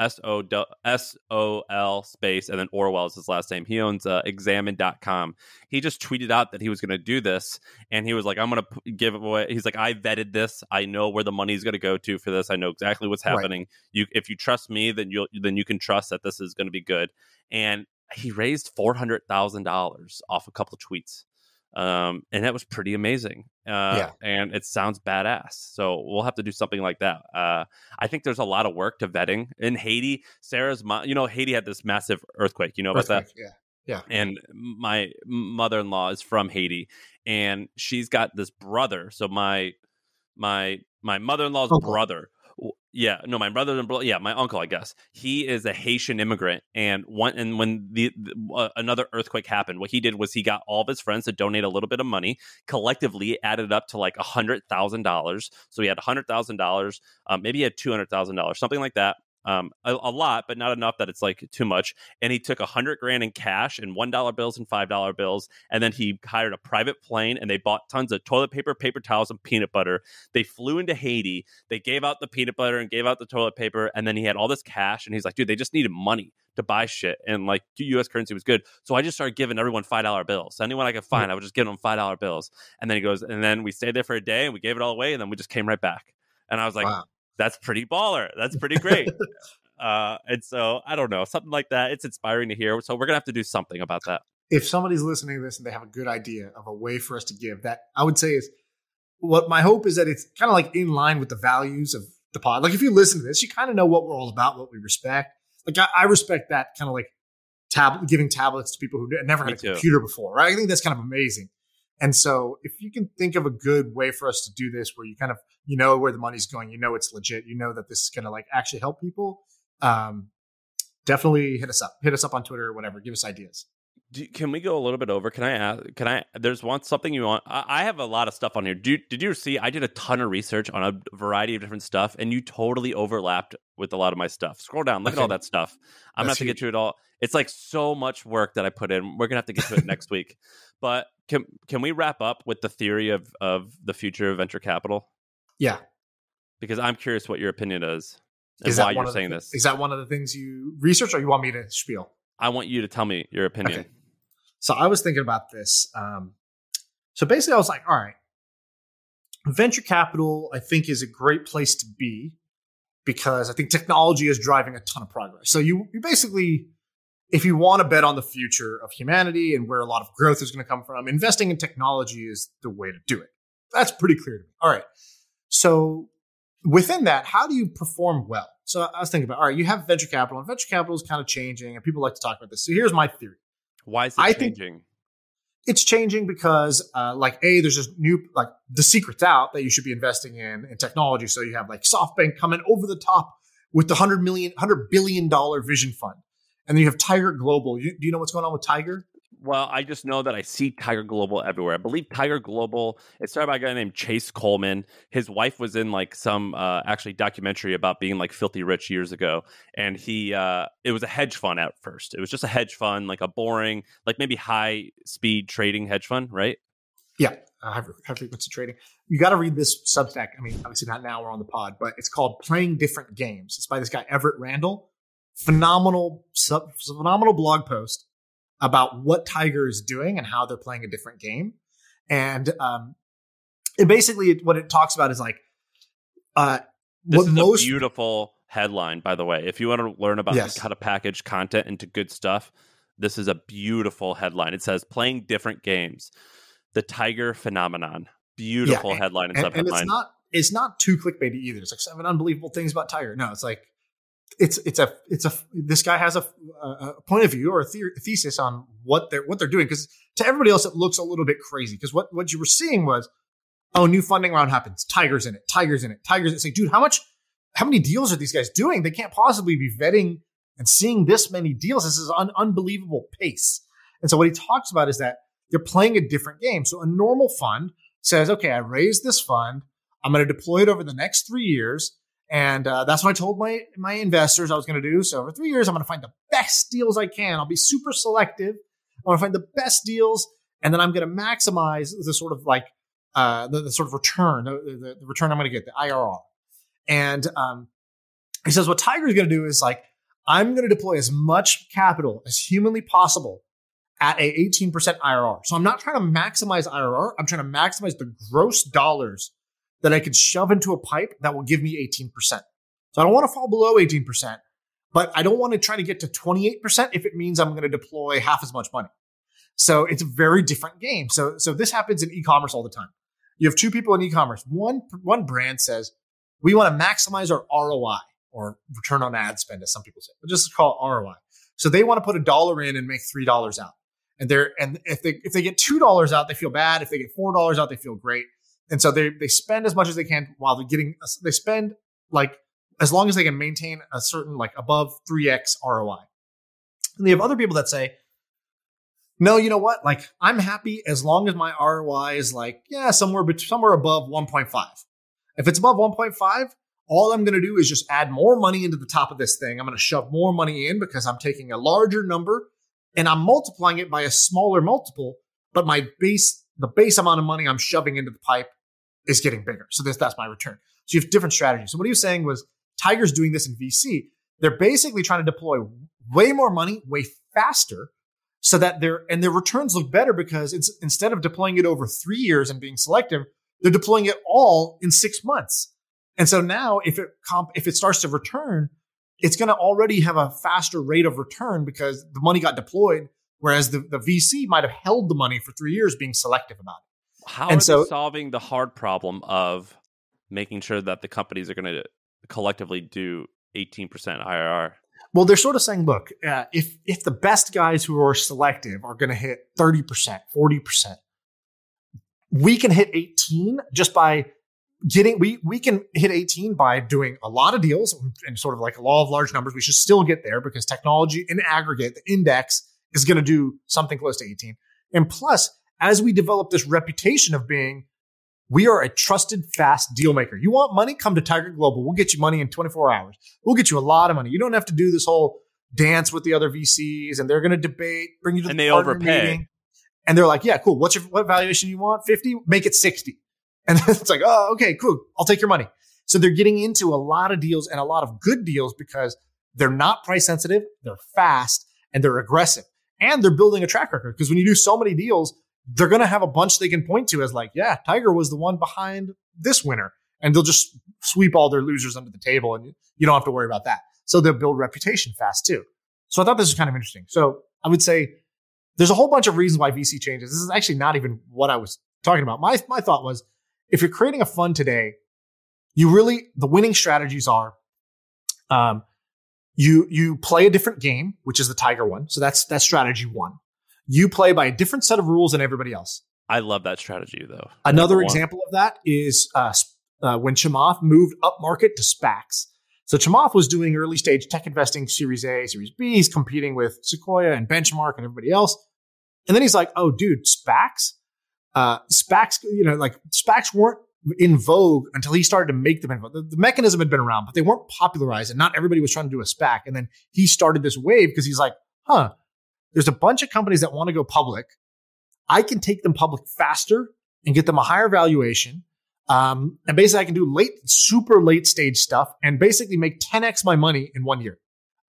SOL space, and then Orwell is his last name. He owns Examine.com. He just tweeted out that he was going to do this, and he was like, "I'm going to give away." He's like, "I vetted this. I know where the money is going to go to for this. I know exactly what's happening. Right. If you trust me, then you can trust that this is going to be good." And he raised $400,000 off a couple of tweets. And that was pretty amazing. And it sounds badass. So we'll have to do something like that. I think there's a lot of work to vetting in Haiti. Sarah's mom, Haiti had this massive earthquake, about that? Yeah. And my mother-in-law is from Haiti, and she's got this brother. So my mother-in-law's brother. My brother-in-law. Yeah, my uncle, I guess. He is a Haitian immigrant, and when another earthquake happened, what he did was he got all of his friends to donate a little bit of money. Collectively, it added up to like $100,000. So he had $100,000, maybe he had $200,000, something like that. a lot, but not enough that it's like too much. And he took $100,000 in cash and $1 bills and $5 bills. And then he hired a private plane and they bought tons of toilet paper, paper towels, and peanut butter. They flew into Haiti. They gave out the peanut butter and gave out the toilet paper. And then he had all this cash and he's like, dude, they just needed money to buy shit. And like US currency was good. So I just started giving everyone $5 bills. So anyone I could find, I would just give them $5 bills. And then he goes, and then we stayed there for a day and we gave it all away. And then we just came right back. And I was like, wow. That's pretty baller. That's pretty great. And so I don't know, something like that. It's inspiring to hear. So we're going to have to do something about that. If somebody's listening to this and they have a good idea of a way for us to give, that I would say is what my hope is that it's kind of like in line with the values of the pod. Like if you listen to this, you kind of know what we're all about, what we respect. Like I respect that kind of like giving tablets to people who never had a computer before, right? I think that's kind of amazing. And so if you can think of a good way for us to do this where you kind of, you know where the money's going, you know it's legit, you know that this is going to like actually help people, definitely hit us up on Twitter or whatever, give us ideas. Can we go a little bit over? Can I there's something you want? I have a lot of stuff on here. Did you see I did a ton of research on a variety of different stuff and you totally overlapped with a lot of my stuff. Scroll down, look at all that stuff. I'm going to have to get to it all. It's like so much work that I put in. We're going to have to get to it next week. But can we wrap up with the theory of the future of venture capital? Yeah. Because I'm curious what your opinion is and why you're saying this. Is that one of the things you research or you want me to spiel? I want you to tell me your opinion. Okay. So I was thinking about this. So basically I was like, all right, venture capital, I think is a great place to be because I think technology is driving a ton of progress. So you basically, if you want to bet on the future of humanity and where a lot of growth is going to come from, investing in technology is the way to do it. That's pretty clear to me. All right. So within that, how do you perform well? So I was thinking about, all right, you have venture capital, and venture capital is kind of changing, and people like to talk about this. So here's my theory. Why is it changing? It's changing because, there's this new, like, the secret's out that you should be investing in technology. So you have, like, SoftBank coming over the top with the $100 billion vision fund. And then you have Tiger Global. Do you know what's going on with Tiger? Well, I just know that I see Tiger Global everywhere. I believe Tiger Global, it started by a guy named Chase Coleman. His wife was in like some actually documentary about being like filthy rich years ago. And it was a hedge fund at first. It was just a hedge fund, like a boring, like maybe high speed trading hedge fund, right? Yeah, high frequency trading. You got to read this Substack. I mean, obviously not now, we're on the pod, but it's called Playing Different Games. It's by this guy, Everett Randall. Phenomenal blog post about what Tiger is doing and how they're playing a different game. And basically what it talks about is like this is a beautiful headline, by the way. If you want to learn about how to package content into good stuff, this is a beautiful headline. It says playing different games, the Tiger phenomenon. Beautiful headline and subheadline. And it's not too clickbaity either. It's like 7 unbelievable things about Tiger. No, it's like this guy has a point of view or a thesis on what they're doing, because to everybody else it looks a little bit crazy, because what you were seeing was, oh, new funding round happens, Tiger's in it. It's like, dude, how many deals are these guys doing? They can't possibly be vetting and seeing this many deals. This is an unbelievable pace. And so what he talks about is that they're playing a different game. So a normal fund says, okay, I raised this fund, I'm going to deploy it over the next 3 years. And that's what I told my investors I was going to do. So over 3 years, I'm going to find the best deals I can. I'll be super selective. I'm going to find the best deals, and then I'm going to maximize the sort of like the sort of return, the return I'm going to get, the IRR. And he says what Tiger is going to do is like, I'm going to deploy as much capital as humanly possible at a 18% IRR. So I'm not trying to maximize IRR. I'm trying to maximize the gross dollars that I could shove into a pipe that will give me 18%. So I don't want to fall below 18%, but I don't want to try to get to 28% if it means I'm going to deploy half as much money. So it's a very different game. So this happens in e-commerce all the time. You have two people in e-commerce. One brand says, we want to maximize our ROI, or return on ad spend, as some people say, but just call it ROI. So they want to put $1 in and make $3 out. And if they get $2 out, they feel bad. If they get $4 out, they feel great. And so they spend as much as they can while they spend like as long as they can maintain a certain like above 3x ROI. And they have other people that say, no, you know what? Like, I'm happy as long as my ROI is like, somewhere above 1.5. If it's above 1.5, all I'm going to do is just add more money into the top of this thing. I'm going to shove more money in because I'm taking a larger number and I'm multiplying it by a smaller multiple, but the base amount of money I'm shoving into the pipe is getting bigger. So that's my return. So you have different strategies. So what he was saying was Tiger's doing this in VC. They're basically trying to deploy way more money, way faster, so that their returns look better because it's instead of deploying it over 3 years and being selective, they're deploying it all in 6 months. And so now if it starts to return, it's going to already have a faster rate of return because the money got deployed, whereas the VC might have held the money for 3 years being selective about it. How are they solving the hard problem of making sure that the companies are going to collectively do 18% IRR? Well, they're sort of saying, look, if the best guys who are selective are going to hit 30%, 40%, we can hit 18 just by we can hit 18 by doing a lot of deals and sort of like a law of large numbers. We should still get there because technology in aggregate, the index is going to do something close to 18. And plus, as we develop this reputation of we are a trusted, fast deal maker. You want money? Come to Tiger Global. We'll get you money in 24 hours. We'll get you a lot of money. You don't have to do this whole dance with the other VCs and they're going to debate, bring you to the partner meeting. And they're like, yeah, cool. What valuation you want? 50? Make it 60. And then it's like, oh, okay, cool. I'll take your money. So they're getting into a lot of deals and a lot of good deals because they're not price sensitive, they're fast, and they're aggressive. And they're building a track record because when you do so many deals, they're going to have a bunch they can point to as like, yeah, Tiger was the one behind this winner. And they'll just sweep all their losers under the table and you don't have to worry about that. So they'll build reputation fast too. So I thought this was kind of interesting. So I would say there's a whole bunch of reasons why VC changes. This is actually not even what I was talking about. My thought was, if you're creating a fund today, the winning strategies are, you play a different game, which is the Tiger one. So that's strategy one. You play by a different set of rules than everybody else. I love that strategy though. Another example of that is when Chamath moved up market to SPACs. So Chamath was doing early stage tech investing, Series A, Series B. He's competing with Sequoia and Benchmark and everybody else. And then he's like, oh, dude, SPACs? SPACs weren't in vogue until he started to make them in vogue. The mechanism had been around, but they weren't popularized and not everybody was trying to do a SPAC. And then he started this wave because he's like, there's a bunch of companies that want to go public. I can take them public faster and get them a higher valuation. And basically I can do super late stage stuff and basically make 10x my money in 1 year.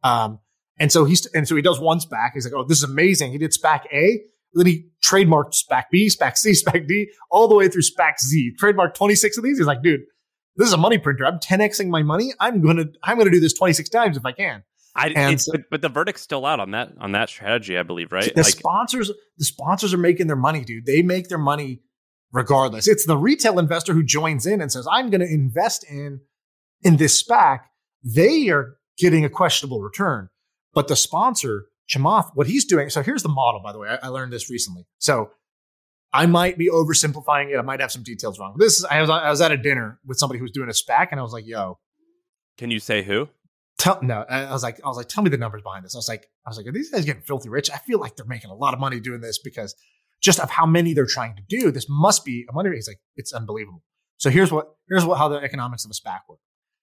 And so he does one SPAC. He's like, oh, this is amazing. He did SPAC A. Then he trademarked SPAC B, SPAC C, SPAC D, all the way through SPAC Z. Trademarked 26 of these. He's like, dude, this is a money printer. I'm 10xing my money. I'm gonna do this 26 times if I can. But the verdict's still out on that strategy, I believe, right? The sponsors are making their money, dude. They make their money regardless. It's the retail investor who joins in and says, I'm going to invest in this SPAC. They are getting a questionable return, but the sponsor, Chamath, what he's doing. So here's the model, by the way. I learned this recently. So I might be oversimplifying it. I might have some details wrong. I was at a dinner with somebody who was doing a SPAC, and I was like, "Yo, can you say who?" I was like, tell me the numbers behind this. I was like, are these guys getting filthy rich? I feel like they're making a lot of money doing this because just of how many they're trying to do. This must be a money. He's like, it's unbelievable. So here's how the economics of a SPAC work.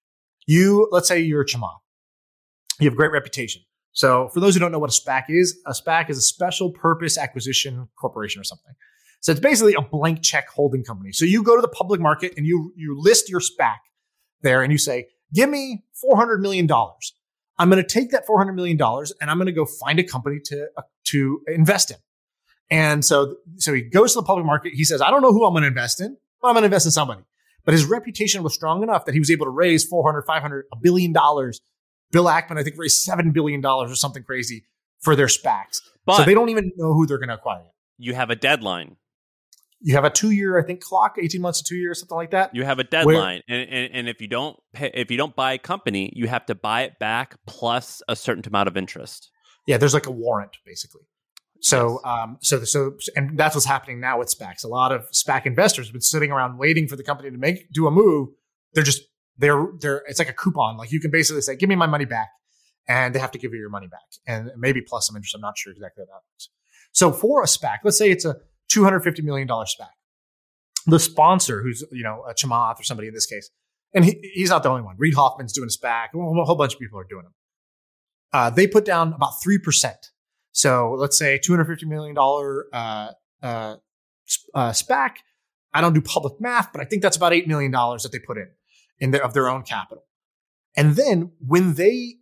Let's say you're Chamath. You have a great reputation. So for those who don't know what a SPAC is a special purpose acquisition corporation or something. So it's basically a blank check holding company. So you go to the public market and you list your SPAC there and you say, give me $400 million. I'm going to take that $400 million and I'm going to go find a company to invest in. And so he goes to the public market. He says, I don't know who I'm going to invest in, but I'm going to invest in somebody. But his reputation was strong enough that he was able to raise $400, $500, $1 billion. Bill Ackman, I think, raised $7 billion or something crazy for their SPACs. But so they don't even know who they're going to acquire. You have a deadline. You have a 2-year, I think, clock, 18 months to 2 years, something like that. You have a deadline. And if you don't buy a company, you have to buy it back plus a certain amount of interest. Yeah, there's like a warrant, basically. So, yes. And that's what's happening now with SPACs. A lot of SPAC investors have been sitting around waiting for the company to do a move. It's like a coupon. Like you can basically say, give me my money back. And they have to give you your money back. And maybe plus some interest. I'm not sure exactly how that works. So for a SPAC, let's say it's a $250 million SPAC. The sponsor, who's, a Chamath or somebody in this case, and he's not the only one. Reid Hoffman's doing a SPAC. A whole bunch of people are doing them. They put down about 3%. So let's say $250 million SPAC. I don't do public math, but I think that's about $8 million that they put in of their own capital. And then when they,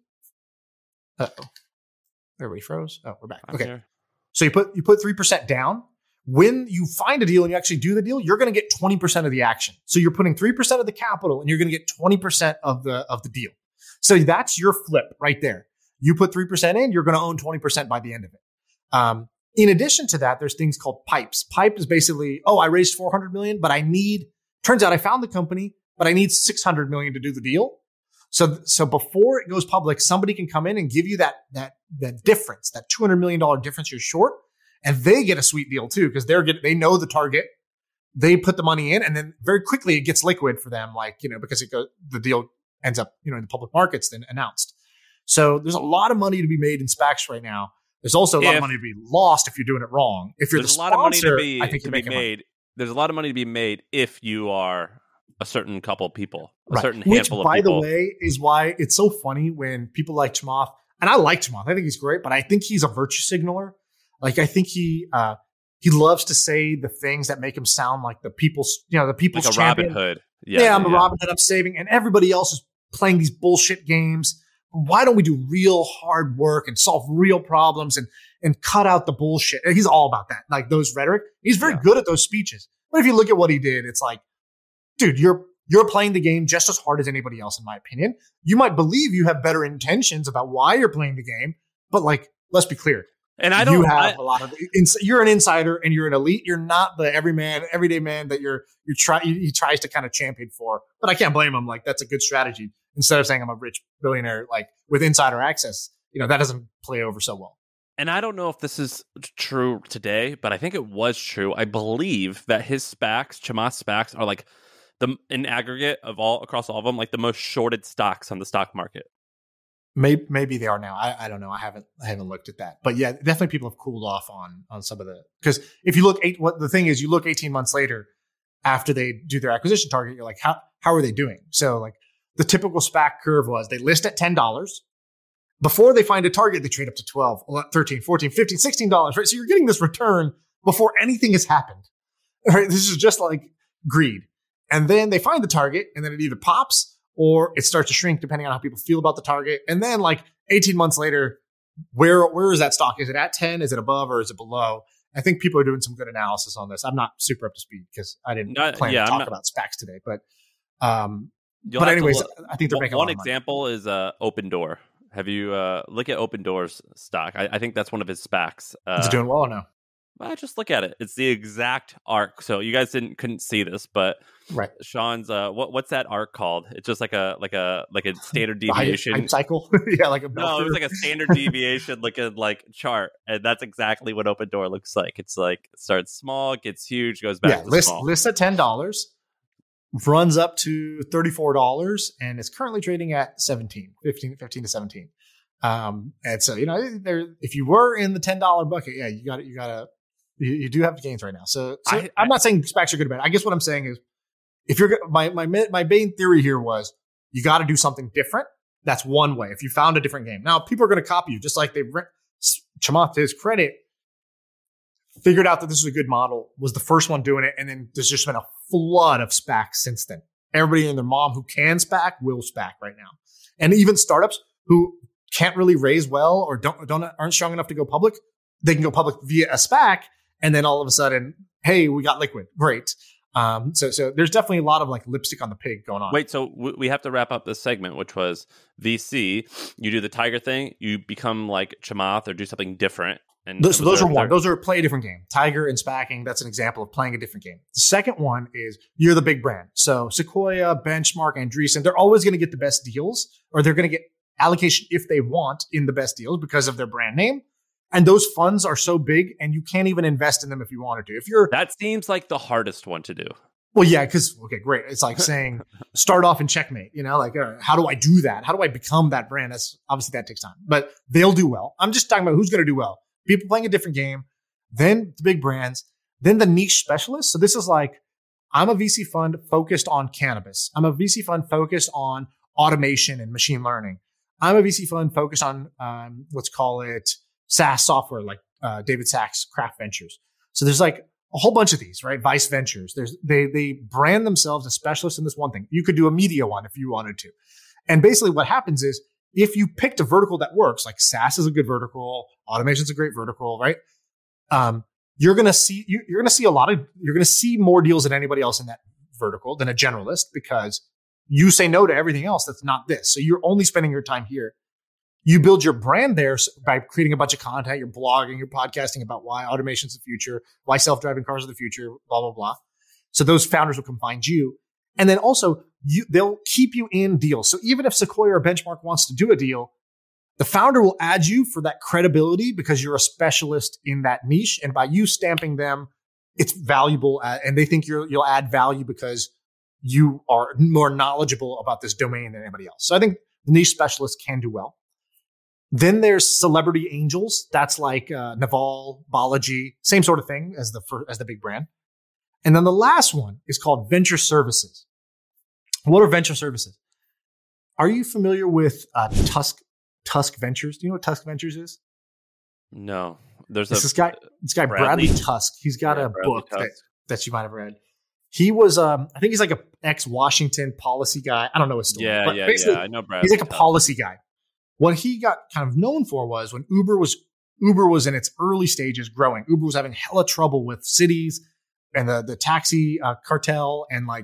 everybody froze. Oh, we're back. I'm okay. here. So you put 3% down. When you find a deal and you actually do the deal, you're going to get 20% of the action. So you're putting 3% of the capital and you're going to get 20% of the deal. So that's your flip right there. You put 3% in, you're going to own 20% by the end of it. In addition to that, there's things called pipes. Pipe is basically, I raised $400 million, but turns out I found the company, but I need $600 million to do the deal. So before it goes public, somebody can come in and give you that difference, that $200 million difference you're short, and they get a sweet deal too, because they know the target. They put the money in, and then very quickly it gets liquid for them, because the deal ends up, in the public markets then announced. So there's a lot of money to be made in SPACs right now. There's also a lot of money to be lost if you're doing it wrong. If you're the sponsor, a lot of money I think you're making money. There's a lot of money to be made if you are a certain couple of people, right. certain handful of people. Which, by the way, is why it's so funny when people like Chamath, and I like Chamath, I think he's great, but I think he's a virtue signaler. Like, I think he loves to say the things that make him sound like the people's like a champion. Robin Hood. I'm a Robin Hood, I'm saving, and everybody else is playing these bullshit games. Why don't we do real hard work and solve real problems and cut out the bullshit? And he's all about that, like those rhetoric. He's very good at those speeches. But if you look at what he did, it's like, dude, you're playing the game just as hard as anybody else, in my opinion. You might believe you have better intentions about why you're playing the game, but let's be clear. And a lot of. You're an insider and you're an elite. You're not the everyday man that he tries to kind of champion for. But I can't blame him. Like, that's a good strategy. Instead of saying I'm a rich billionaire, like with insider access, that doesn't play over so well. And I don't know if this is true today, but I think it was true. I believe that his SPACs, Chamath's SPACs, are like in aggregate across all of them, like the most shorted stocks on the stock market. Maybe they are now. I don't know. I haven't looked at that, but yeah, definitely people have cooled off on some of because if you look what the thing is, you look 18 months later after they do their acquisition target, you're like, how are they doing? So like the typical SPAC curve was they list at $10. Before they find a target, they trade up to $12, $13, $14, $15, $16, right? So you're getting this return before anything has happened. Right? This is just like greed. And then they find the target and then it either pops or it starts to shrink depending on how people feel about the target. And then like 18 months later, where is that stock? Is it at 10? Is it above or is it below? I think people are doing some good analysis on this. I'm not super up to speed because I didn't plan to talk about SPACs today. But anyways, I think they're making one example is Open Door. Have you look at Open Door's stock? I think that's one of his SPACs. Is it doing well or no? Just look at it. It's the exact arc. So you guys couldn't see this, but right. Sean's what's that arc called? It's just like a standard deviation hype cycle. Yeah, like a no, it was like a standard deviation looking like chart, and that's exactly what Open Door looks like. It's like it starts small, gets huge, goes back to small. Lists at $10, runs up to $34, and is currently trading at 15 to 17. And so if you were in the $10 bucket, yeah, you do have the gains right now. So I'm not saying SPACs are good or bad. I guess what I'm saying is, if you're my main theory here was you got to do something different. That's one way. If you found a different game, now people are going to copy you, just like Chamath, to his credit, figured out that this was a good model, was the first one doing it, and then there's just been a flood of SPACs since then. Everybody and their mom who can SPAC will SPAC right now, and even startups who can't really raise well or aren't strong enough to go public, they can go public via a SPAC. And then all of a sudden, hey, we got liquid. Great. So there's definitely a lot of like lipstick on the pig going on. Wait, so we have to wrap up this segment, which was VC. You do the Tiger thing, you become like Chamath or do something different. And those are one. Those are play a different game. Tiger and SPACing, that's an example of playing a different game. The second one is you're the big brand. So Sequoia, Benchmark, Andreessen, they're always going to get the best deals, or they're going to get allocation if they want in the best deals because of their brand name. And those funds are so big and you can't even invest in them if you wanted to. That seems like the hardest one to do. Well, yeah, because, okay, great. It's like saying, start off in checkmate, like, how do I do that? How do I become that brand? Obviously that takes time, but they'll do well. I'm just talking about who's going to do well. People playing a different game, then the big brands, then the niche specialists. So this is like, I'm a VC fund focused on cannabis. I'm a VC fund focused on automation and machine learning. I'm a VC fund focused on, let's call it SaaS software, like David Sachs, Craft Ventures. So there's like a whole bunch of these, right? Vice Ventures. They brand themselves as specialists in this one thing. You could do a media one if you wanted to. And basically what happens is if you picked a vertical that works, like SaaS is a good vertical, automation is a great vertical, right? You're going to see more deals than anybody else in that vertical than a generalist, because you say no to everything else that's not this. So you're only spending your time here. You build your brand there by creating a bunch of content. You're blogging, you're podcasting about why automation's the future, why self-driving cars are the future, blah, blah, blah. So those founders will come find you. And then also they'll keep you in deals. So even if Sequoia or Benchmark wants to do a deal, the founder will add you for that credibility because you're a specialist in that niche. And by you stamping them, it's valuable. And they think you'll add value because you are more knowledgeable about this domain than anybody else. So I think the niche specialists can do well. Then there's celebrity angels. That's like Naval, Balaji, same sort of thing as the big brand. And then the last one is called venture services. What are venture services? Are you familiar with Tusk Ventures? Do you know what Tusk Ventures is? No. This guy Bradley Tusk. He's got a book that you might have read. He was, I think he's like an ex-Washington policy guy. I don't know his story. Yeah. I know Bradley. He's like a policy guy. What he got kind of known for was when Uber was in its early stages growing. Uber was having hella trouble with cities and the taxi cartel, and like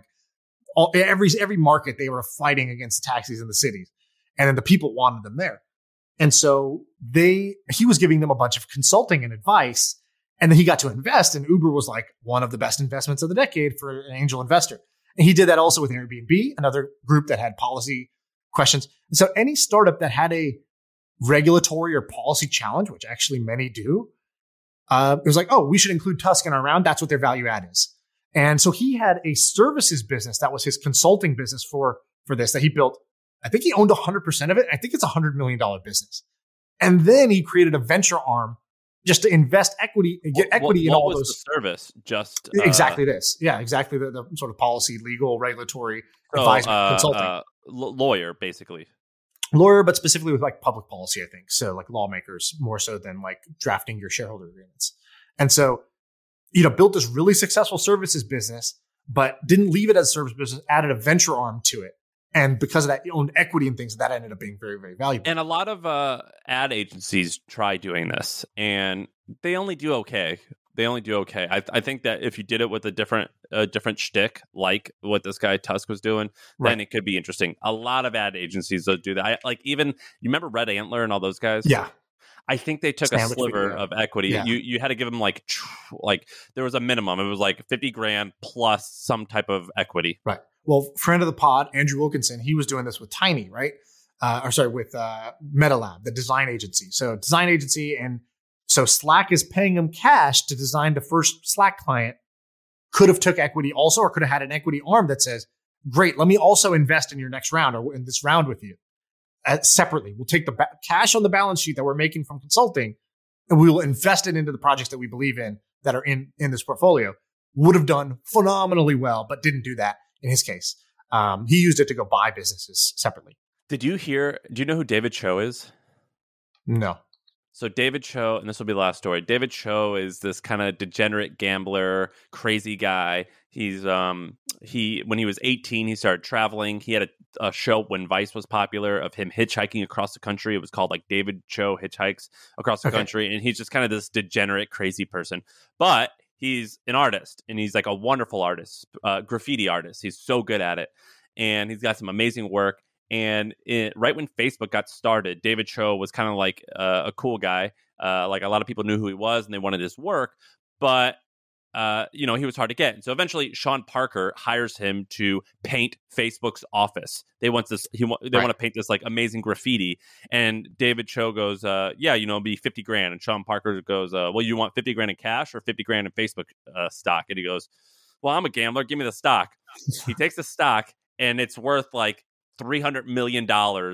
every market they were fighting against the taxis in the cities, and then the people wanted them there. And so he was giving them a bunch of consulting and advice, and then he got to invest, and Uber was like one of the best investments of the decade for an angel investor. And he did that also with Airbnb, another group that had policy questions. And so any startup that had a regulatory or policy challenge, which actually many do, it was like, oh, we should include Tusk in our round. That's what their value add is. And so he had a services business that was his consulting business for this that he built. I think he owned 100% of it. I think it's a $100 million business. And then he created a venture arm just to invest equity and get equity in all those. The service? Just exactly this. Yeah, exactly the sort of policy, legal, regulatory advisement, consulting. Lawyer, basically. Lawyer, but specifically with like public policy, I think. So like lawmakers more so than like drafting your shareholder agreements. And so, built this really successful services business, but didn't leave it as a service business, added a venture arm to it. And because of that, he owned equity and things that ended up being very, very valuable. And a lot of ad agencies try doing this, and they only do okay. I think that if you did it with a different shtick, like what this guy Tusk was doing, then it could be interesting. A lot of ad agencies that do that. You remember Red Antler and all those guys? Yeah. I think they took a sliver of equity. Yeah. You had to give them like there was a minimum. It was like $50,000 plus some type of equity. Right. Well, friend of the pod, Andrew Wilkinson, he was doing this with Tiny, right? With MetaLab, the design agency. So design agency, and so Slack is paying him cash to design the first Slack client. Could have took equity also, or could have had an equity arm that says, great, let me also invest in your next round or in this round with you. Separately, we'll take the cash on the balance sheet that we're making from consulting, and we will invest it into the projects that we believe in that are in this portfolio. Would have done phenomenally well, but didn't do that in his case. He used it to go buy businesses separately. Do you know who David Cho is? No. So David Cho, and this will be the last story. David Cho is this kind of degenerate gambler, crazy guy. He's when he was 18, he started traveling. He had a show when Vice was popular of him hitchhiking across the country. It was called like David Cho Hitchhikes Across the Country, and he's just kind of this degenerate, crazy person. But he's an artist, and he's like a wonderful artist, graffiti artist. He's so good at it, and he's got some amazing work. And right when Facebook got started, David Cho was kind of like a cool guy. Like a lot of people knew who he was, and they wanted his work. But he was hard to get. And so eventually, Sean Parker hires him to paint Facebook's office. They want this. They want to paint this like amazing graffiti. And David Cho goes, it'll be $50,000. And Sean Parker goes, well, you want $50,000 in cash or $50,000 in Facebook stock? And he goes, well, I'm a gambler. Give me the stock. He takes the stock, and it's worth like $300 million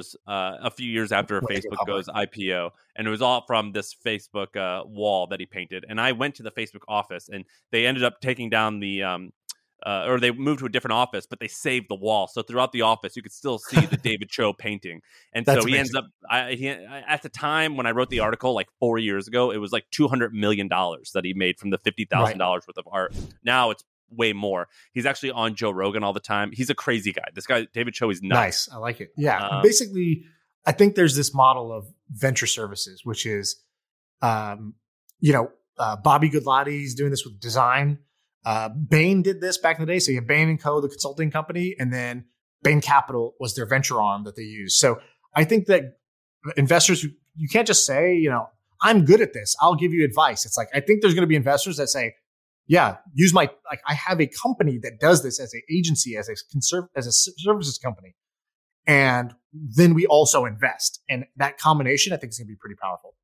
a few years after Facebook goes IPO. And it was all from this Facebook wall that he painted. And I went to the Facebook office, and they ended up taking down the or they moved to a different office, but they saved the wall. So throughout the office, you could still see the David Cho painting. And That's so he amazing. ends up, at the time when I wrote the article, like 4 years ago, it was like $200 million that he made from the $50,000 worth of art. Now it's way more. He's actually on Joe Rogan all the time. He's a crazy guy. This guy, David Cho, is nuts. Nice. I like it. Yeah. Basically, I think there's this model of venture services, which is, Bobby Goodlatty's doing this with design. Bain did this back in the day. So you have Bain & Co., the consulting company, and then Bain Capital was their venture arm that they used. So I think that investors, you can't just say, I'm good at this, I'll give you advice. It's like, I think there's going to be investors that say, yeah, use I have a company that does this as an agency, as a services company. And then we also invest. And that combination, I think, is going to be pretty powerful.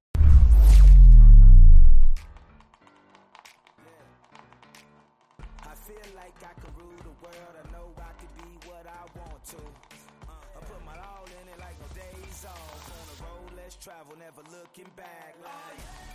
I feel like I can rule the world. I know I can be what I want to. I put my all in it like no days off. On the road, let's travel, never looking back. Like